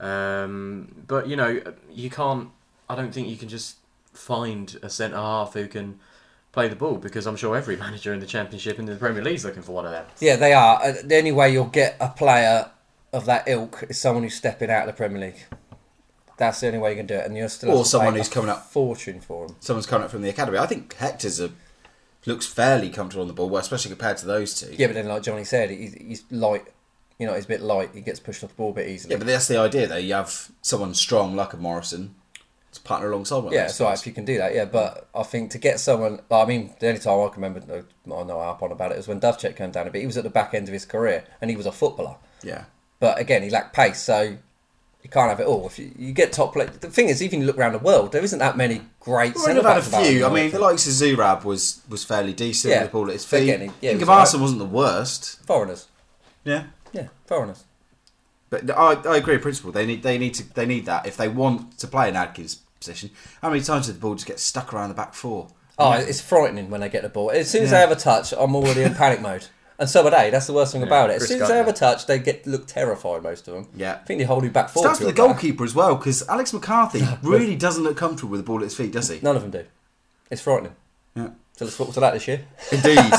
Speaker 2: Um, but, you know, you can't, I don't think you can just find a centre-half who can play the ball, because I'm sure every manager in the Championship and the Premier League is looking for one of them.
Speaker 3: Yeah, they are. Uh, The only way you'll get a player of that ilk is someone who's stepping out of the Premier League. That's the only way you can do it, and you're still
Speaker 1: Or
Speaker 3: have to
Speaker 1: someone
Speaker 3: pay
Speaker 1: who's
Speaker 3: a
Speaker 1: coming up-
Speaker 3: fortune for him.
Speaker 1: Someone's coming up from the academy. I think Hector's a, looks fairly comfortable on the ball, well, especially compared to those two.
Speaker 3: Yeah, but then like Johnny said, he's, he's light. You know, he's a bit light. He gets pushed off the ball a bit easily.
Speaker 1: Yeah, but that's the idea, though. You have someone strong like a Morrison to partner alongside one.
Speaker 3: Yeah,
Speaker 1: of
Speaker 3: it's
Speaker 1: those
Speaker 3: right
Speaker 1: guys.
Speaker 3: if you can do that. Yeah, but I think to get someone, I mean, the only time I can remember, I know I up on about it, was when Dovcek came down a bit. He was at the back end of his career, and he was a footballer.
Speaker 1: Yeah.
Speaker 3: But again, he lacked pace, so you can't have it all. If you, you get top play, the thing is, even you look around the world, there isn't that many great.
Speaker 1: Well, we've had a
Speaker 3: centre-backs
Speaker 1: few. I
Speaker 3: about
Speaker 1: mean,
Speaker 3: them,
Speaker 1: the likes of Zurab was was fairly decent
Speaker 3: Yeah.
Speaker 1: with the ball at his
Speaker 3: But
Speaker 1: feet.
Speaker 3: again, he- yeah,
Speaker 1: I
Speaker 3: he
Speaker 1: think
Speaker 3: was
Speaker 1: Arsene
Speaker 3: right.
Speaker 1: wasn't the worst.
Speaker 3: foreigners.
Speaker 1: Yeah.
Speaker 3: Yeah, foreigners.
Speaker 1: But I, I agree in principle. They need they need to they need that if they want to play in Adkins' position. How many times did the ball just get stuck around the back four?
Speaker 3: Oh, it's frightening when they get the ball. As soon as
Speaker 1: Yeah.
Speaker 3: they have a touch, I'm already in panic mode. And so are they. That's the worst thing
Speaker 2: Yeah,
Speaker 3: about it. As
Speaker 2: Chris
Speaker 3: soon as they have a
Speaker 2: Gardner.
Speaker 3: touch, they get look terrified. Most of them.
Speaker 1: Yeah.
Speaker 3: I think they hold you back four.
Speaker 1: Starts
Speaker 3: to
Speaker 1: with the
Speaker 3: your back.
Speaker 1: goalkeeper as well, because Alex McCarthy really doesn't look comfortable with the ball at his feet, does he?
Speaker 3: None of them do. It's frightening.
Speaker 1: Yeah.
Speaker 3: So let's talk to that this year.
Speaker 1: Indeed.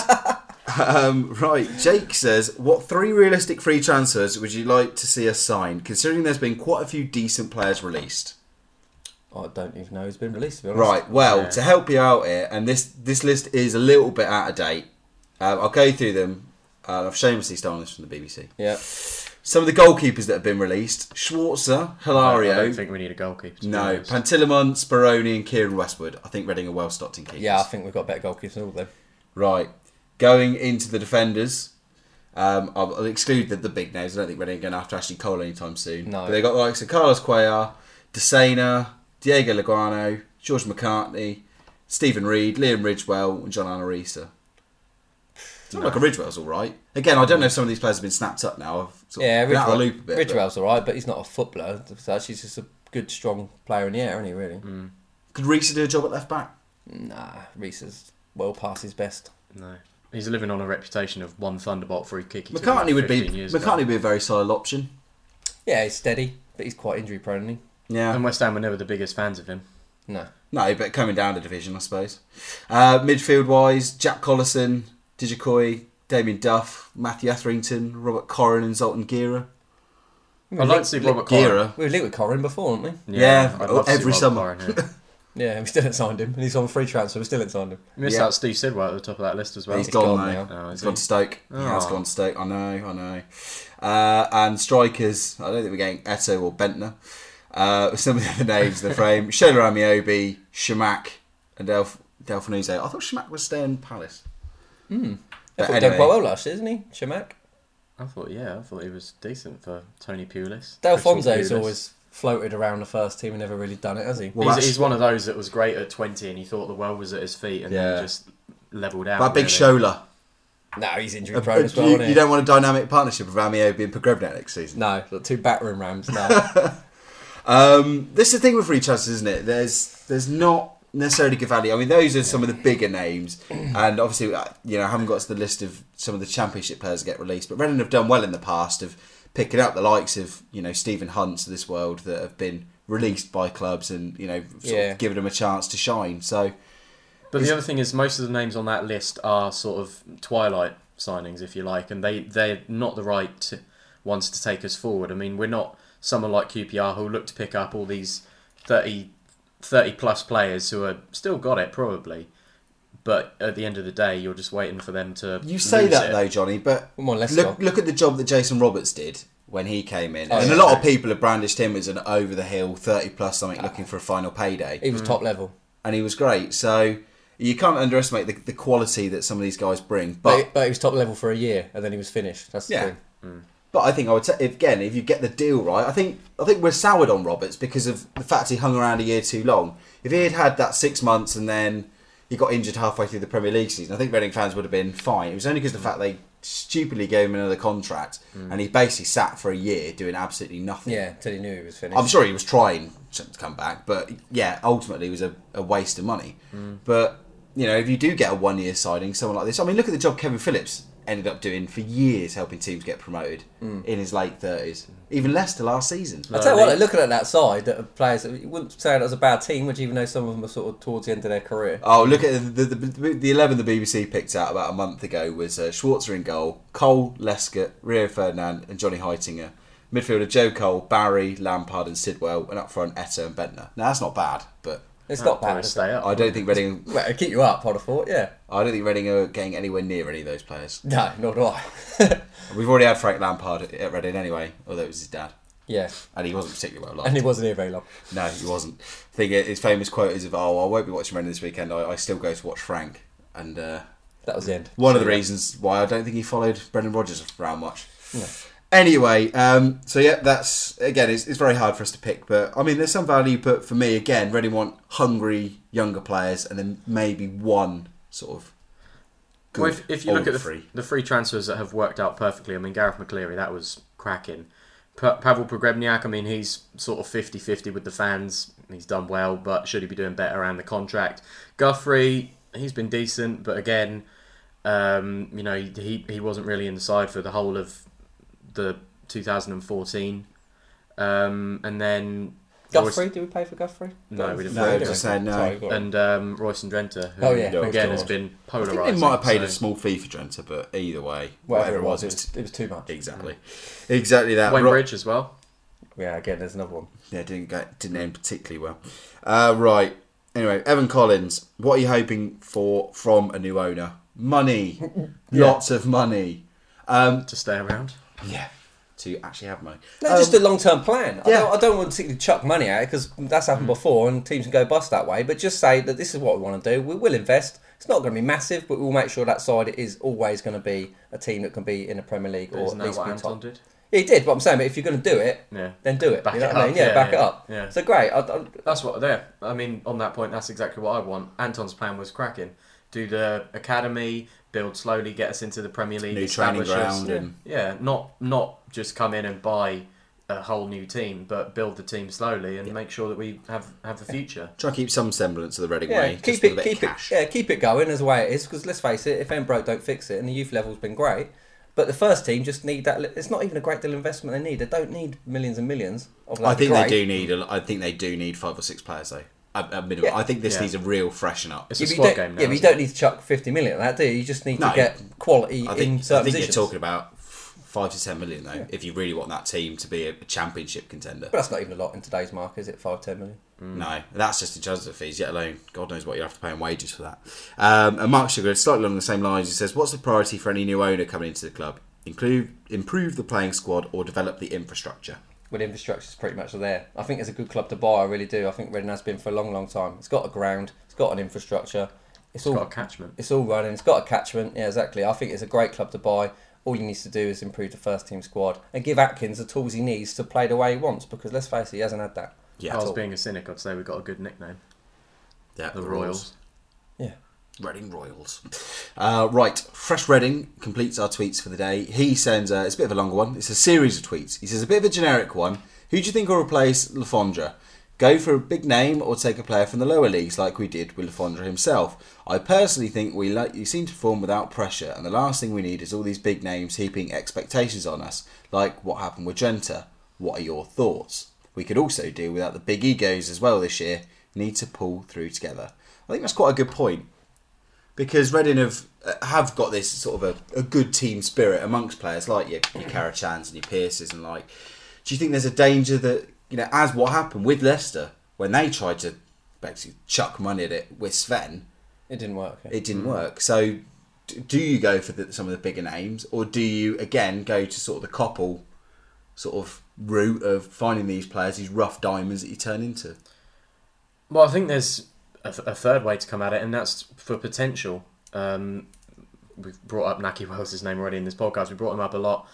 Speaker 1: um, right, Jake says, what three realistic free transfers would you like to see us sign, considering there's been quite a few decent players released?
Speaker 3: I don't even know who's been released, to be honest.
Speaker 1: Right, well,
Speaker 2: Yeah.
Speaker 1: to help you out here, and this, this list is a little bit out of date, um, I'll go through them. Uh, I've shamelessly stolen this from the B B C.
Speaker 3: Yeah.
Speaker 1: Some of the goalkeepers that have been released: Schwarzer, Hilario.
Speaker 2: I don't think we need a goalkeeper. to be
Speaker 1: No,
Speaker 2: honest.
Speaker 1: Pantilimon, Speroni, and Kieran Westwood. I think Reading are well stocked in keepers.
Speaker 3: Yeah, I think we've got better goalkeepers than all of them.
Speaker 1: Right. Going into the defenders, um, I'll, I'll exclude the, the big names. I don't think Reading are going to have to Ashley Cole anytime soon.
Speaker 3: No.
Speaker 1: But they've got the likes of Carlos Cuellar, Desena, Diego Leguano, George McCartney, Stephen Reed, Liam Ridgewell, and John Anarisa. It's not like a Ridgewell's all right. Again, I don't know if some of these players have been snapped up now. I've sort of
Speaker 3: Yeah,
Speaker 1: been out of the
Speaker 3: Ridgewell,
Speaker 1: loop a bit. but-
Speaker 3: Ridgewell's all right, but he's not a footballer. So actually, he's just a good, strong player in the air, isn't he, really?
Speaker 2: Mm.
Speaker 1: Could Reese do a job at left back?
Speaker 3: Nah, Reese is well past his best.
Speaker 2: No. He's living on a reputation of one thunderbolt free kick. he took
Speaker 1: McCartney
Speaker 2: about
Speaker 1: would be
Speaker 2: fifteen years ago.
Speaker 1: McCartney would be a very solid option.
Speaker 3: Yeah, he's steady, but he's quite injury prone, isn't
Speaker 1: Yeah.
Speaker 2: And West Ham were never the biggest fans of him.
Speaker 3: he? No.
Speaker 1: No, but coming down the division, I suppose. Uh, midfield wise, Jack Collison, Digicoy, Damien Duff, Matthew Etherington, Robert Corrin, and Zoltan Gira.
Speaker 2: I'd like to see Robert Corrin.
Speaker 1: Gira.
Speaker 3: We were linked with Corin before, weren't we?
Speaker 1: Yeah,
Speaker 2: I'd love to see
Speaker 1: every
Speaker 2: Robert
Speaker 1: summer.
Speaker 2: Corrin, yeah.
Speaker 3: Yeah, we still haven't signed him, and he's on free transfer. We still haven't signed him.
Speaker 2: We missed
Speaker 1: Yeah.
Speaker 2: out Steve Sidwell at the top of that list as well.
Speaker 1: He's
Speaker 3: He's
Speaker 1: gone,
Speaker 3: gone
Speaker 1: now.
Speaker 3: now.
Speaker 2: Oh,
Speaker 1: He's
Speaker 2: is
Speaker 1: gone
Speaker 2: he?
Speaker 1: to Stoke. He has
Speaker 2: Oh.
Speaker 1: gone to Stoke. I know, I know. Uh, and strikers, I don't think we're getting Eto or Bentner. Uh, some of the other names in the frame: Shola Amiobi, Shamak, and Delf Delphinuze. I thought Shamak was staying Palace.
Speaker 3: Mm.
Speaker 1: But
Speaker 3: I thought he
Speaker 1: anyway.
Speaker 3: did quite well last year, isn't he, Chamak?
Speaker 2: I thought, yeah, I thought he was decent for Tony Pulis.
Speaker 3: Delfonse's
Speaker 2: Crystal Pulis.
Speaker 3: always floated around the first team and never really done it, has he?
Speaker 1: Well,
Speaker 2: he's,
Speaker 1: that's-
Speaker 2: he's one of those that was great at twenty and you thought the world was at his feet and
Speaker 3: Yeah.
Speaker 2: then just levelled out.
Speaker 1: That big
Speaker 2: really.
Speaker 1: Shola.
Speaker 3: No, he's injury
Speaker 1: Uh,
Speaker 3: prone as well,
Speaker 1: you,
Speaker 3: isn't he?
Speaker 1: you don't want a dynamic partnership with Amiobi and Pogrebnyak next season.
Speaker 3: No, the two battering rams, no.
Speaker 1: Um, this is the thing with free transfers, isn't it? There's there's not necessarily good value. I mean, those are some of the bigger names, and obviously, uh, you know, I haven't got to the list of some of the Championship players that get released. But Reading have done well in the past of picking up the likes of, you know, Stephen Hunts of this world that have been released by clubs and, you know, sort
Speaker 3: Yeah.
Speaker 1: of given them a chance to shine. So,
Speaker 2: But
Speaker 1: Is-
Speaker 2: the other thing is, most of the names on that list are sort of twilight signings, if you like, and they they're not the right ones to take us forward. I mean, we're not someone like Q P R who look to pick up all these thirty, thirty plus players who are still got it probably, but at the end of the day, you're just waiting for them to.
Speaker 1: you say
Speaker 2: lose
Speaker 1: that
Speaker 2: it.
Speaker 1: though, Johnny, but
Speaker 3: Come on, let's
Speaker 1: look
Speaker 3: go.
Speaker 1: look at the job that Jason Roberts did when he came in,
Speaker 3: Oh,
Speaker 1: and
Speaker 3: yeah.
Speaker 1: a lot of people have brandished him as an over the hill thirty plus something looking for a final payday.
Speaker 3: He was top level.
Speaker 1: And he was great. So you can't underestimate the, the quality that some of these guys bring.
Speaker 3: But,
Speaker 1: But
Speaker 3: but he was top level for a year and then he was finished. That's the
Speaker 1: yeah,
Speaker 3: thing.
Speaker 1: but I think I would say if, again, if you get the deal right, I think I think we're soured on Roberts because of the fact he hung around a year too long. If he had had that six months and then he got injured halfway through the Premier League season, I think Reading fans would have been fine. It was only because of the fact they stupidly gave him another contract and he basically sat for a year doing absolutely nothing.
Speaker 3: Yeah, until he knew he was finished.
Speaker 1: I'm sure he was trying to come back, but yeah, ultimately it was a, a waste of money. But, you know, if you do get a one year signing, someone like this, I mean, look at the job Kevin Phillips ended up doing for years, helping teams get promoted in his late thirties. Even Leicester last season.
Speaker 3: I tell you what, looking at that side, that of players, you wouldn't say that was a bad team, which even though some of them are sort of towards the end of their career.
Speaker 1: Oh, look at the the, the, the eleven the B B C picked out about a month ago was uh, Schwarzer in goal, Cole, Lescott, Rio Ferdinand and Johnny Heitinger. Midfielder Joe Cole, Barry, Lampard and Sidwell, and up front Etta and Bentner. Now that's not bad, but
Speaker 3: It's
Speaker 2: Oh,
Speaker 3: not
Speaker 2: probably
Speaker 3: bad. is it?
Speaker 2: stay up.
Speaker 1: I don't think Reading.
Speaker 3: Well, it'd keep you up, I'd have thought, yeah.
Speaker 1: I don't think Reading are getting anywhere near any of those players.
Speaker 3: No, nor do I.
Speaker 1: We've already had Frank Lampard at at Reading anyway, although it was his dad,
Speaker 3: yeah,
Speaker 1: and he wasn't particularly well
Speaker 3: and
Speaker 1: liked.
Speaker 3: he wasn't here very long.
Speaker 1: No, he wasn't. I think his famous quote is of, "Oh, I won't be watching Reading this weekend. I, I still go to watch Frank." And uh,
Speaker 3: That was the end.
Speaker 1: one of the reasons why I don't think he followed Brendan Rodgers around much.
Speaker 3: No.
Speaker 1: Anyway, um, so yeah, that's again, it's, it's very hard for us to pick, but I mean, there's some value. But for me, again, Reading want hungry younger players, and then maybe one sort of good
Speaker 2: Well, if, if you look
Speaker 1: old
Speaker 2: at the
Speaker 1: free.
Speaker 2: the free transfers that have worked out perfectly, I mean, Gareth McCleary, that was cracking. Pa- Pavel Pogrebnyak, I mean, he's sort of fifty-fifty with the fans. He's done well, but should he be doing better around the contract? Guthrie, he's been decent, but again, um, you know, he he wasn't really in the side for the whole of the two thousand fourteen. Um, and then
Speaker 3: Guthrie,
Speaker 2: Royce-
Speaker 3: did we pay for Guthrie?
Speaker 2: No, we didn't.
Speaker 1: No,
Speaker 2: pay
Speaker 1: just
Speaker 2: for
Speaker 1: saying no.
Speaker 3: Sorry, go on.
Speaker 2: and um, Royston Drenthe, who
Speaker 3: Oh, yeah.
Speaker 2: again
Speaker 3: Oh,
Speaker 2: has
Speaker 3: God.
Speaker 2: been
Speaker 1: I
Speaker 2: polarising.
Speaker 1: think they might have paid
Speaker 2: so-
Speaker 1: a small fee for Drenthe, but either way,
Speaker 3: Whatever it was, it
Speaker 1: it's-
Speaker 3: was, it was too much.
Speaker 1: exactly, exactly that.
Speaker 2: Wayne
Speaker 1: Ro-
Speaker 2: Bridge as well.
Speaker 3: Yeah, again, there's another one.
Speaker 1: Yeah, didn't go, didn't end particularly well. Uh, right. Anyway, Evan Collins. What are you hoping for from a new owner? Money, lots of money. Um,
Speaker 2: To stay around.
Speaker 1: yeah, to actually have money.
Speaker 3: No,
Speaker 1: Um,
Speaker 3: just a long-term plan. I,
Speaker 1: yeah.
Speaker 3: don't, I don't want to chuck money at it because that's happened before and teams can go bust that way. But just say that this is what we want to do. We will invest. It's not going to be massive, but we'll make sure that side is always going to be a team that can be in the Premier League or
Speaker 2: Isn't
Speaker 3: at
Speaker 2: that
Speaker 3: least
Speaker 2: what
Speaker 3: be
Speaker 2: Anton
Speaker 3: top.
Speaker 2: did?
Speaker 3: Yeah, he did, but I'm saying, but if you're going to do it,
Speaker 2: Yeah.
Speaker 3: then do it.
Speaker 2: Back
Speaker 3: you know
Speaker 2: it
Speaker 3: what I mean?
Speaker 2: up,
Speaker 3: Yeah,
Speaker 2: yeah,
Speaker 3: back it
Speaker 2: yeah,
Speaker 3: up.
Speaker 2: yeah.
Speaker 3: So great. I, I,
Speaker 2: That's what there. I mean, on that point, that's exactly what I want. Anton's plan was cracking. Do the academy, build slowly, get us into the Premier League,
Speaker 1: New training
Speaker 2: establish us.
Speaker 1: ground
Speaker 2: Yeah.
Speaker 1: and-
Speaker 2: yeah, not not just come in and buy a whole new team, but build the team slowly and make sure that we have have the future.
Speaker 1: Try and keep some semblance of the Reading
Speaker 3: yeah,
Speaker 1: way.
Speaker 3: keep
Speaker 1: just with a
Speaker 3: it,
Speaker 1: bit
Speaker 3: keep
Speaker 1: of
Speaker 3: it,
Speaker 1: cash.
Speaker 3: yeah, keep it going as the way it is. Because let's face it, if it broke, don't fix it. And the youth level's been great, but the first team just need that. li- It's not even a great deal of investment they need. They don't need millions and millions of that.
Speaker 1: I think they do need. A, I think they do need five or six players though. At, at minimum,
Speaker 3: Yeah.
Speaker 1: I think this
Speaker 2: Yeah.
Speaker 1: needs a real freshen up.
Speaker 2: It's
Speaker 3: Yeah,
Speaker 2: a
Speaker 3: but you
Speaker 2: squad
Speaker 3: don't,
Speaker 2: game now.
Speaker 3: yeah, but you
Speaker 2: isn't
Speaker 3: don't need to chuck fifty million at that, do you? You just need
Speaker 1: No.
Speaker 3: to get quality
Speaker 1: I
Speaker 3: in
Speaker 1: think. I
Speaker 3: certain
Speaker 1: think
Speaker 3: positions.
Speaker 1: you're talking about f- five to ten million though. If you really want that team to be a championship contender.
Speaker 3: But that's not even a lot in today's market, is it? Five, ten million.
Speaker 1: No, that's just in transfer fees, yet alone God knows what you have to pay in wages for that. Um, and Mark Sugar, slightly along the same lines, he says, what's the priority for any new owner coming into the club? Include, improve the playing squad or develop the infrastructure?
Speaker 3: Well, the infrastructure's pretty much there. I think it's a good club to buy. I really do. I think Reading has been for a long, long time. It's got a ground. It's got an infrastructure. It's,
Speaker 2: It's
Speaker 3: all
Speaker 2: got a catchment.
Speaker 3: It's all running. It's got a catchment. Yeah, exactly. I think it's a great club to buy. All he needs to do is improve the first team squad and give Atkins the tools he needs to play the way he wants. Because let's face it, he hasn't had that.
Speaker 1: Yeah,
Speaker 2: If I was
Speaker 3: all.
Speaker 2: being a cynic, I'd say we've got a good nickname.
Speaker 1: Yeah,
Speaker 2: The Royals.
Speaker 3: Yeah.
Speaker 1: Reading Royals. Uh, right, Fresh Reading completes our tweets for the day. He sends, uh, it's a bit of a longer one. It's a series of tweets. He says, a bit of a generic one. Who do you think will replace Lafondra? Go for a big name or take a player from the lower leagues like we did with Lafondra himself? I personally think we like you seem to perform without pressure, and the last thing we need is all these big names heaping expectations on us, like what happened with Genta. What are your thoughts? We could also do without the big egos as well this year. Need to pull through together. I think that's quite a good point. Because Reading have have got this sort of a, a good team spirit amongst players like your, your Carachans and your Pierces and like. Do you think there's a danger that, you know, as what happened with Leicester when they tried to basically chuck money at it with Sven,
Speaker 3: It didn't work. Yeah.
Speaker 1: it didn't work. So, d- do you go for the, some of the bigger names, or do you again go to sort of the Koppel sort of route of finding these players, these rough diamonds that you turn into?
Speaker 2: Well, I think there's a, th- a third way to come at it, and that's for potential. Um, we've brought up Naki Wells' name already in this podcast. We brought him up a lot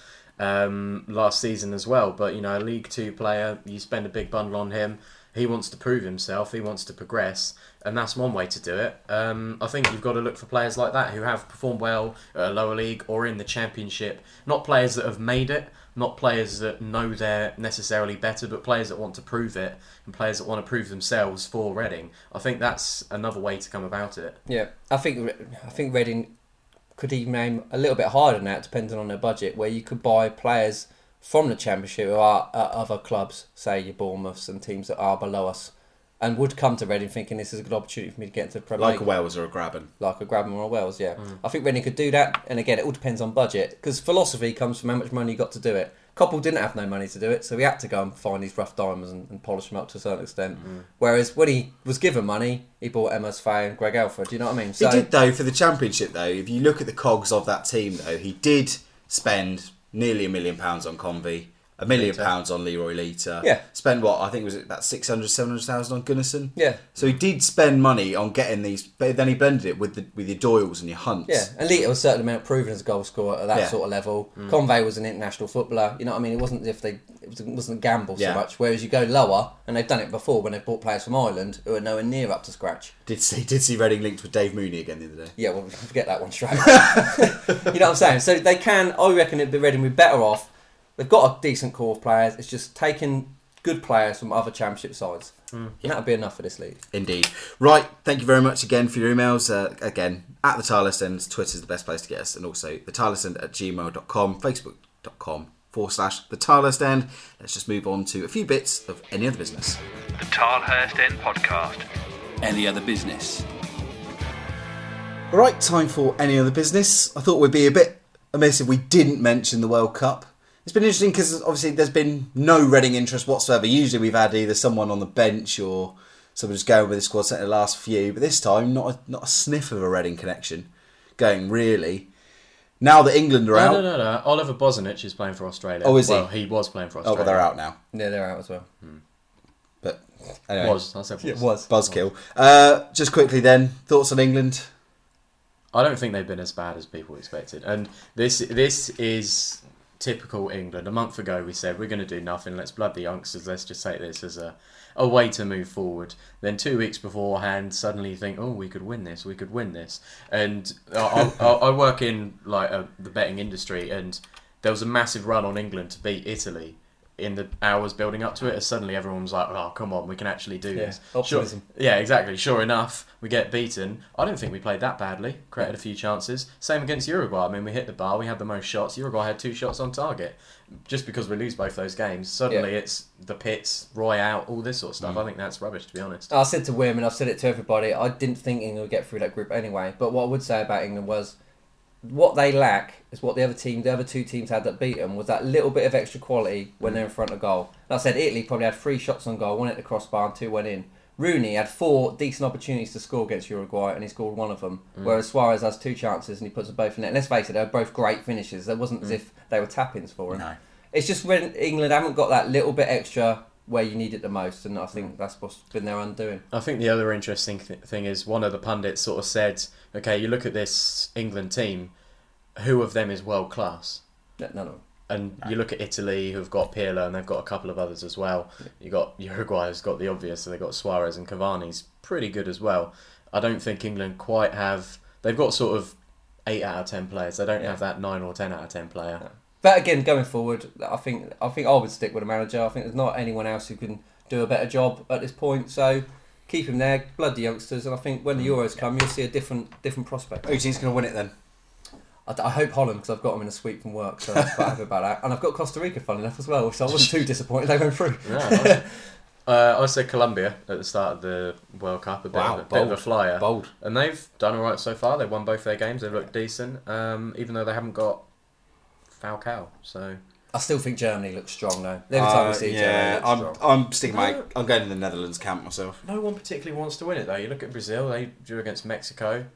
Speaker 2: um, last season as well. But, you know, a League Two player, you spend a big bundle on him. He wants to prove himself. He wants to progress. And that's one way to do it. Um, I think you've got to look for players like that who have performed well at a lower league or in the Championship. Not players that have made it. Not players that know they're necessarily better, but players that want to prove it and players that want to prove themselves for Reading. I think that's another way to come about it.
Speaker 3: Yeah, I think I think Reading could even aim a little bit harder than that, depending on their budget, where you could buy players from the Championship who are at other clubs, say your Bournemouths and teams that are below us, and would come to Reading thinking this is a good opportunity for me to get into the Premier
Speaker 1: Like
Speaker 3: League.
Speaker 1: a Wales or a Graben.
Speaker 3: Like a Grabham or a Wales, yeah. Mm. I think Reading could do that, and again, it all depends on budget, because philosophy comes from how much money you got to do it. Koppel didn't have no money to do it, so he had to go and find these rough diamonds and, and polish them up to a certain extent. Mm. Whereas when he was given money, he bought Emma's Faye and Greg Alfred. Do you know what I mean? So,
Speaker 1: he did though for the Championship though. If you look at the cogs of that team though, he did spend nearly a million pounds on Convey. A million
Speaker 2: Lita.
Speaker 1: pounds on Leroy Lita.
Speaker 3: Yeah.
Speaker 1: Spent what? I think it was about six hundred, seven hundred thousand on Gunnarsson.
Speaker 3: Yeah.
Speaker 1: So he did spend money on getting these, but then he blended it with the with your Doyles and your Hunts.
Speaker 3: yeah, and Lita was a certain amount proven as a goal scorer at that
Speaker 1: Yeah.
Speaker 3: sort of level. Mm. Convey was an international footballer. You know what I mean? It wasn't as if they it, was, it wasn't a gamble
Speaker 1: Yeah.
Speaker 3: so much. Whereas you go lower, and they've done it before when they've bought players from Ireland who are nowhere near up to scratch.
Speaker 1: Did see did see Reading linked with Dave Mooney again the other day.
Speaker 3: Yeah, well, forget that one straight. You know what I'm saying? So they can, I reckon it'd be Reading be better off. They've got a decent core of players. It's just taking good players from other Championship sides. Mm. And that would be enough for this league.
Speaker 1: Indeed. Right, thank you very much again for your emails. Uh, again, at the Tilehurst End, Twitter's the best place to get us, and also the Tilehurst End at gmail dot com, facebook dot com forward slash the Tilehurst End. Let's just move on to a few bits of any other business.
Speaker 5: The Tilehurst End Podcast.
Speaker 4: Any other business?
Speaker 1: Right, time for any other business. I thought we'd be a bit amiss if we didn't mention the World Cup. It's been interesting because obviously there's been no Reading interest whatsoever. Usually we've had either someone on the bench or someone just going with the squad set the last few, but this time not a, not a sniff of a Reading connection going really. Now that England are
Speaker 2: No,
Speaker 1: out,
Speaker 2: no, no, no. Oliver Bozanic is playing for Australia.
Speaker 1: Oh, is he?
Speaker 2: Well, he was playing for
Speaker 1: oh,
Speaker 2: Australia.
Speaker 1: but they're out now.
Speaker 3: Yeah, they're out as well.
Speaker 1: But anyway,
Speaker 2: Was. I said was.
Speaker 3: It was.
Speaker 1: buzzkill. Uh, just quickly then, thoughts on England?
Speaker 2: I don't think they've been as bad as people expected. And this this is typical England. A month ago we said we're going to do nothing. Let's blood the youngsters. Let's just take this as a, a way to move forward. Then two weeks beforehand, suddenly you think, oh, we could win this. We could win this. And I, I, I work in like a, the betting industry, and there was a massive run on England to beat Italy in the hours building up to it, as suddenly everyone was like, oh, come on, we can actually do
Speaker 3: Yeah,
Speaker 2: this.
Speaker 3: optimism.
Speaker 2: Sure, yeah, exactly. Sure enough, we get beaten. I don't think we played that badly. Created a few chances. Same against Uruguay. I mean, we hit the bar. We had the most shots. Uruguay had two shots on target. Just because we lose both those games, suddenly
Speaker 3: Yeah.
Speaker 2: it's the pits, Roy out, all this sort of stuff. I think that's rubbish, to be honest.
Speaker 3: I said to Wim, and I've said it to everybody, I didn't think England would get through that group anyway. But what I would say about England was, what they lack is what the other team, the other two teams had that beat them, was that little bit of extra quality when they're in front of goal. Like I said, Italy probably had three shots on goal, one at the crossbar and two went in. Rooney had four decent opportunities to score against Uruguay and he scored one of them. Mm. Whereas Suarez has two chances and he puts them both in net. And let's face it, they were both great finishes. It wasn't mm. as if they were tap-ins for him.
Speaker 1: No.
Speaker 3: It's just when England haven't got that little bit extra where you need it the most, and I think that's what's been their undoing.
Speaker 2: I think the other interesting th- thing is one of the pundits sort of said, okay, you look at this England team, who of them is world class?
Speaker 3: Yeah, none of them.
Speaker 2: And you look at Italy, who've got Pirlo, and they've got a couple of others as well. You got Uruguay, has got the obvious, so they've got Suarez, and Cavani's pretty good as well. I don't think England quite have. They've got sort of eight out of ten players. They don't
Speaker 3: Yeah.
Speaker 2: have that nine or ten out of ten player.
Speaker 3: Yeah. But again, going forward, I think I think I would stick with a manager. I think there's not anyone else who can do a better job at this point. So keep him there, blood the youngsters, and I think when the Euros come, you'll see a different different prospect.
Speaker 1: Who do you think's going to win it then?
Speaker 3: I, I hope Holland, because I've got them in a sweep from work, so I'm quite happy about that. And I've got Costa Rica, fun enough, as well, so I wasn't too disappointed they went through.
Speaker 2: Yeah, uh, I said Colombia at the start of the World Cup, a bit,
Speaker 1: Wow,
Speaker 2: of, a, bit
Speaker 1: bold.
Speaker 2: of a flyer.
Speaker 1: Bold.
Speaker 2: And they've done all right so far. They've won both their games. They've looked decent, um, even though they haven't got Falcao. So
Speaker 3: I still think Germany looks strong, though. Every time we
Speaker 1: Uh,
Speaker 3: see
Speaker 1: yeah,
Speaker 3: Germany, it looks
Speaker 1: I'm,
Speaker 3: strong.
Speaker 1: I'm sticking my. I'm going to the Netherlands camp myself.
Speaker 2: no one particularly wants to win it, though. You look at Brazil; they drew against Mexico.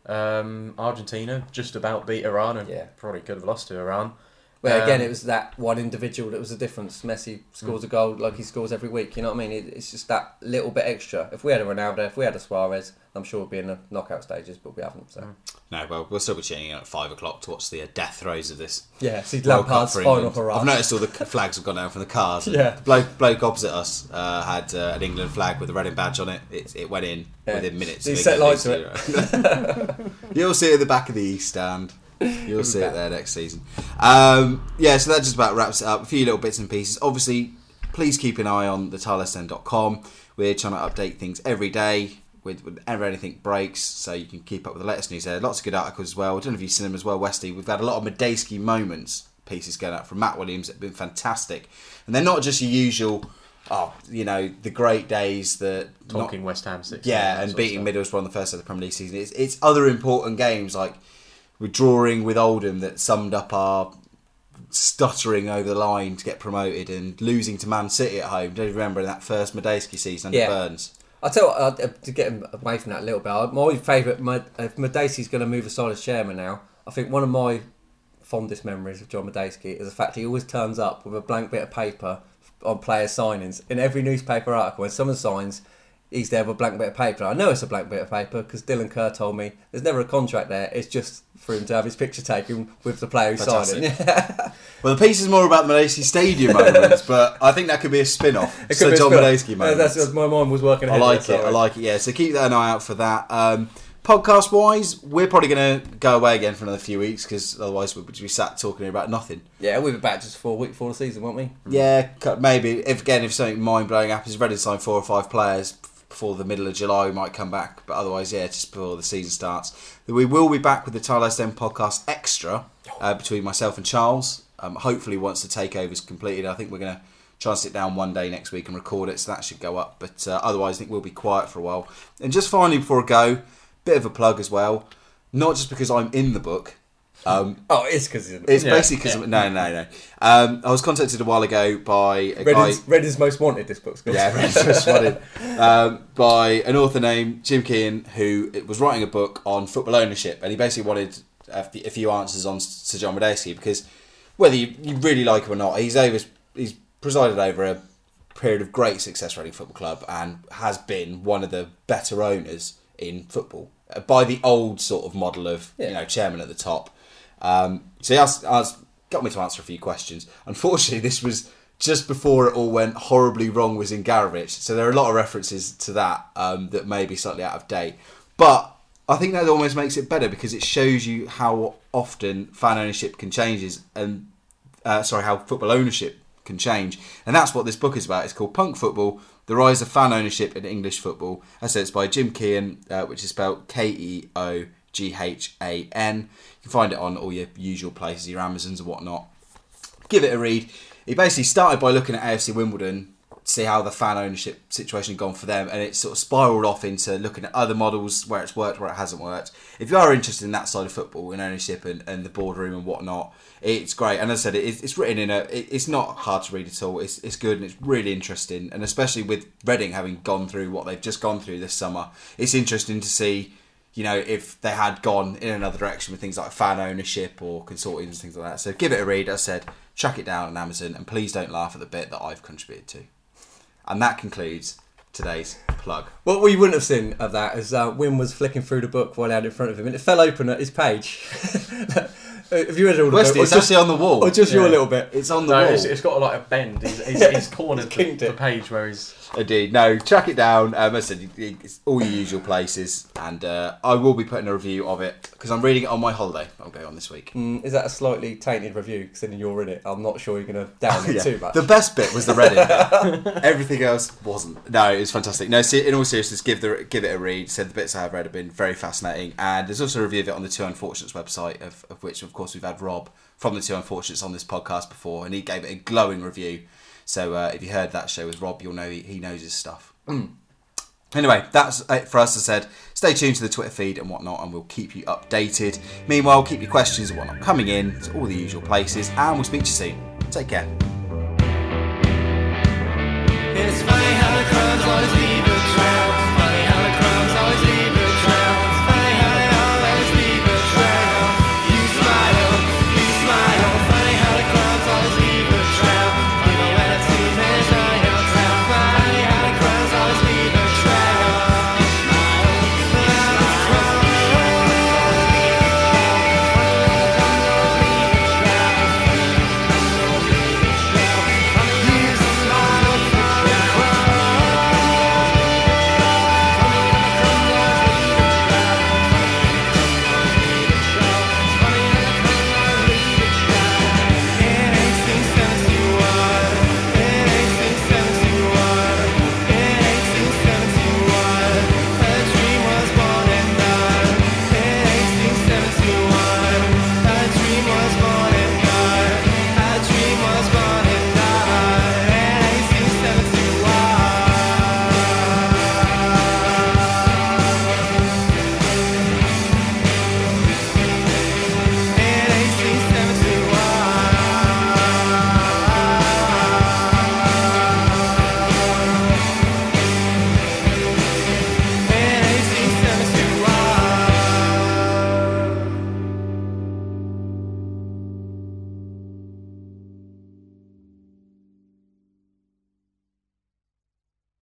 Speaker 2: Um, Argentina just about beat Iran and
Speaker 3: Yeah.
Speaker 2: probably could have lost to Iran.
Speaker 3: But again,
Speaker 2: Um,
Speaker 3: it was that one individual that was the difference. Messi scores a goal like he scores every week. You know what I mean? It, it's just that little bit extra. If we had a Ronaldo, if we had a Suarez, I'm sure we'd be in the knockout stages, but we haven't. So
Speaker 1: No, well, we'll still be tuning in at five o'clock to watch the uh, death throes of this.
Speaker 3: yeah, see
Speaker 1: World Cup
Speaker 3: Lampard's
Speaker 1: for
Speaker 3: final
Speaker 1: England.
Speaker 3: hurrah.
Speaker 1: I've noticed all the flags have gone down from the cars.
Speaker 3: Yeah.
Speaker 1: The bloke, bloke opposite us uh, had uh, an England flag with a Reading badge on it. It, it went in
Speaker 3: Yeah.
Speaker 1: within minutes.
Speaker 3: He
Speaker 1: of
Speaker 3: set
Speaker 1: England
Speaker 3: light to
Speaker 1: losing. You'll see it at the back of the East Stand. You'll see it there next season. Um, yeah, so that just about wraps it up. A few little bits and pieces. Obviously, please keep an eye on the tile s n dot com. We're trying to update things every day with whenever anything breaks, so you can keep up with the latest news there. Lots of good articles as well. I don't know if you've seen them as well, Westy. We've had a lot of Medeski moments pieces going out from Matt Williams that have been fantastic. And they're not just your usual, oh, you know, the great days that...
Speaker 2: Talking
Speaker 1: not,
Speaker 2: West Ham six.
Speaker 1: yeah, and beating Middlesbrough on the first of the Premier League season. It's, it's other important games, like we're drawing with Oldham that summed up our stuttering over the line to get promoted, and losing to Man City at home. Don't you remember that first Medeski season under
Speaker 3: Yeah.
Speaker 1: Burns?
Speaker 3: I'll tell you what, uh, to get him away from that a little bit, my favourite, my, if Medeski's going to move aside as chairman now, I think one of my fondest memories of John Medeski is the fact he always turns up with a blank bit of paper on player signings. In every newspaper article, when someone signs, he's there with a blank bit of paper. I know it's a blank bit of paper because Dylan Kerr told me there's never a contract there. It's just for him to have his picture taken with the player who's signing. Yeah.
Speaker 1: Well, the piece is more about Medeski Stadium moments, but I think that could be a spin-off.
Speaker 3: It
Speaker 1: So
Speaker 3: could be a
Speaker 1: John
Speaker 3: spin-off.
Speaker 1: Medeski
Speaker 3: Yeah,
Speaker 1: moments.
Speaker 3: that's, my mind was working
Speaker 1: I
Speaker 3: ahead.
Speaker 1: like
Speaker 3: there,
Speaker 1: it. I
Speaker 3: sorry.
Speaker 1: like it. Yeah. So keep an eye out for that. Um, podcast wise, we're probably going to go away again for another few weeks because otherwise we'd be sat talking about nothing.
Speaker 3: Yeah, we'll be back just for a week before the season, won't we?
Speaker 1: Yeah, cut- maybe. If again, if something mind blowing happens, Reading sign four or five players before the middle of July, we might come back. But otherwise, yeah, just before the season starts. We will be back with the Tile S M podcast extra uh, between myself and Charles. Um, hopefully, once the takeover is completed, I think we're going to try and sit down one day next week and record it, so that should go up. But uh, otherwise, I think we'll be quiet for a while. And just finally, before I go, bit of a plug as well. Not just because I'm in the book. Um,
Speaker 3: Oh, it's because
Speaker 1: it's
Speaker 2: Yeah,
Speaker 1: basically because no, no, no. Um, I was contacted a while ago by a guy.
Speaker 3: Reading's, Reading's Most Wanted, this book's called.
Speaker 1: Yeah, Reading's Most Wanted. Um, by an author named Jim Kean, who was writing a book on football ownership, and he basically wanted a f- a few answers on Sir John Medeski, because whether you, you really like him or not, he's over, he's presided over a period of great success for Reading Football Club and has been one of the better owners in football uh, by the old sort of model of
Speaker 3: Yeah.
Speaker 1: you know chairman at the top. Um, so he asked, asked, got me to answer a few questions. Unfortunately, this was just before it all went horribly wrong with Zingarovic, so there are a lot of references to that um, that may be slightly out of date. But I think that almost makes it better because it shows you how often fan ownership can change, and uh, sorry, how football ownership can change, and that's what this book is about. It's called Punk Football: The Rise of Fan Ownership in English Football. As I said, it's by Jim Kean, uh, which is spelled K E O G H A N. You can find it on all your usual places, your Amazons and whatnot. Give it a read. He basically started by looking at A F C Wimbledon, see how the fan ownership situation had gone for them, and it sort of spiralled off into looking at other models where it's worked, where it hasn't worked. If you are interested in that side of football and ownership and, and the boardroom and whatnot, it's great. And as I said, it, it's written in a. It, it's not hard to read at all. It's it's good and it's really interesting. And especially with Reading having gone through what they've just gone through this summer, it's interesting to see, you know, if they had gone in another direction with things like fan ownership or consortiums and things like that. So give it a read. As I said, track it down on Amazon, and please don't laugh at the bit that I've contributed to. And that concludes today's plug.
Speaker 3: What we wouldn't have seen of that is uh, Wim was flicking through the book while I had it in front of him, and it fell open at his page. Have you read all the
Speaker 1: Westy,
Speaker 3: book?
Speaker 1: it's actually on the wall.
Speaker 3: Or just
Speaker 2: Yeah.
Speaker 3: your little bit?
Speaker 1: It's on the
Speaker 2: No,
Speaker 1: wall.
Speaker 2: it's, it's got like a bend. He's, he's, he's cornered the,
Speaker 3: kinked
Speaker 2: the
Speaker 3: it.
Speaker 2: page where he's.
Speaker 1: Indeed. No, chuck it down. Um, as I said, it's all your usual places. And uh, I will be putting a review of it because I'm reading it on my holiday. I'll go on this week.
Speaker 3: Mm, is that a slightly tainted review? Considering you're in it, I'm not sure you're going to down it
Speaker 1: Yeah.
Speaker 3: too much.
Speaker 1: The best bit was the Reddit bit. Everything else wasn't. No, it was fantastic. No, see, in all seriousness, give the give it a read. Said the bits I have read have been very fascinating, and there's also a review of it on the Two Unfortunates website, of, of which, of course, we've had Rob from the Two Unfortunates on this podcast before, and he gave it a glowing review. So uh, if you heard that show with Rob, you'll know he, he knows his stuff. Mm. Anyway, that's it for us. As I said, stay tuned to the Twitter feed and whatnot, and we'll keep you updated. Meanwhile, keep your questions and whatnot coming in to all the usual places, and we'll speak to you soon. Take care.
Speaker 6: It's funny how the crowds always be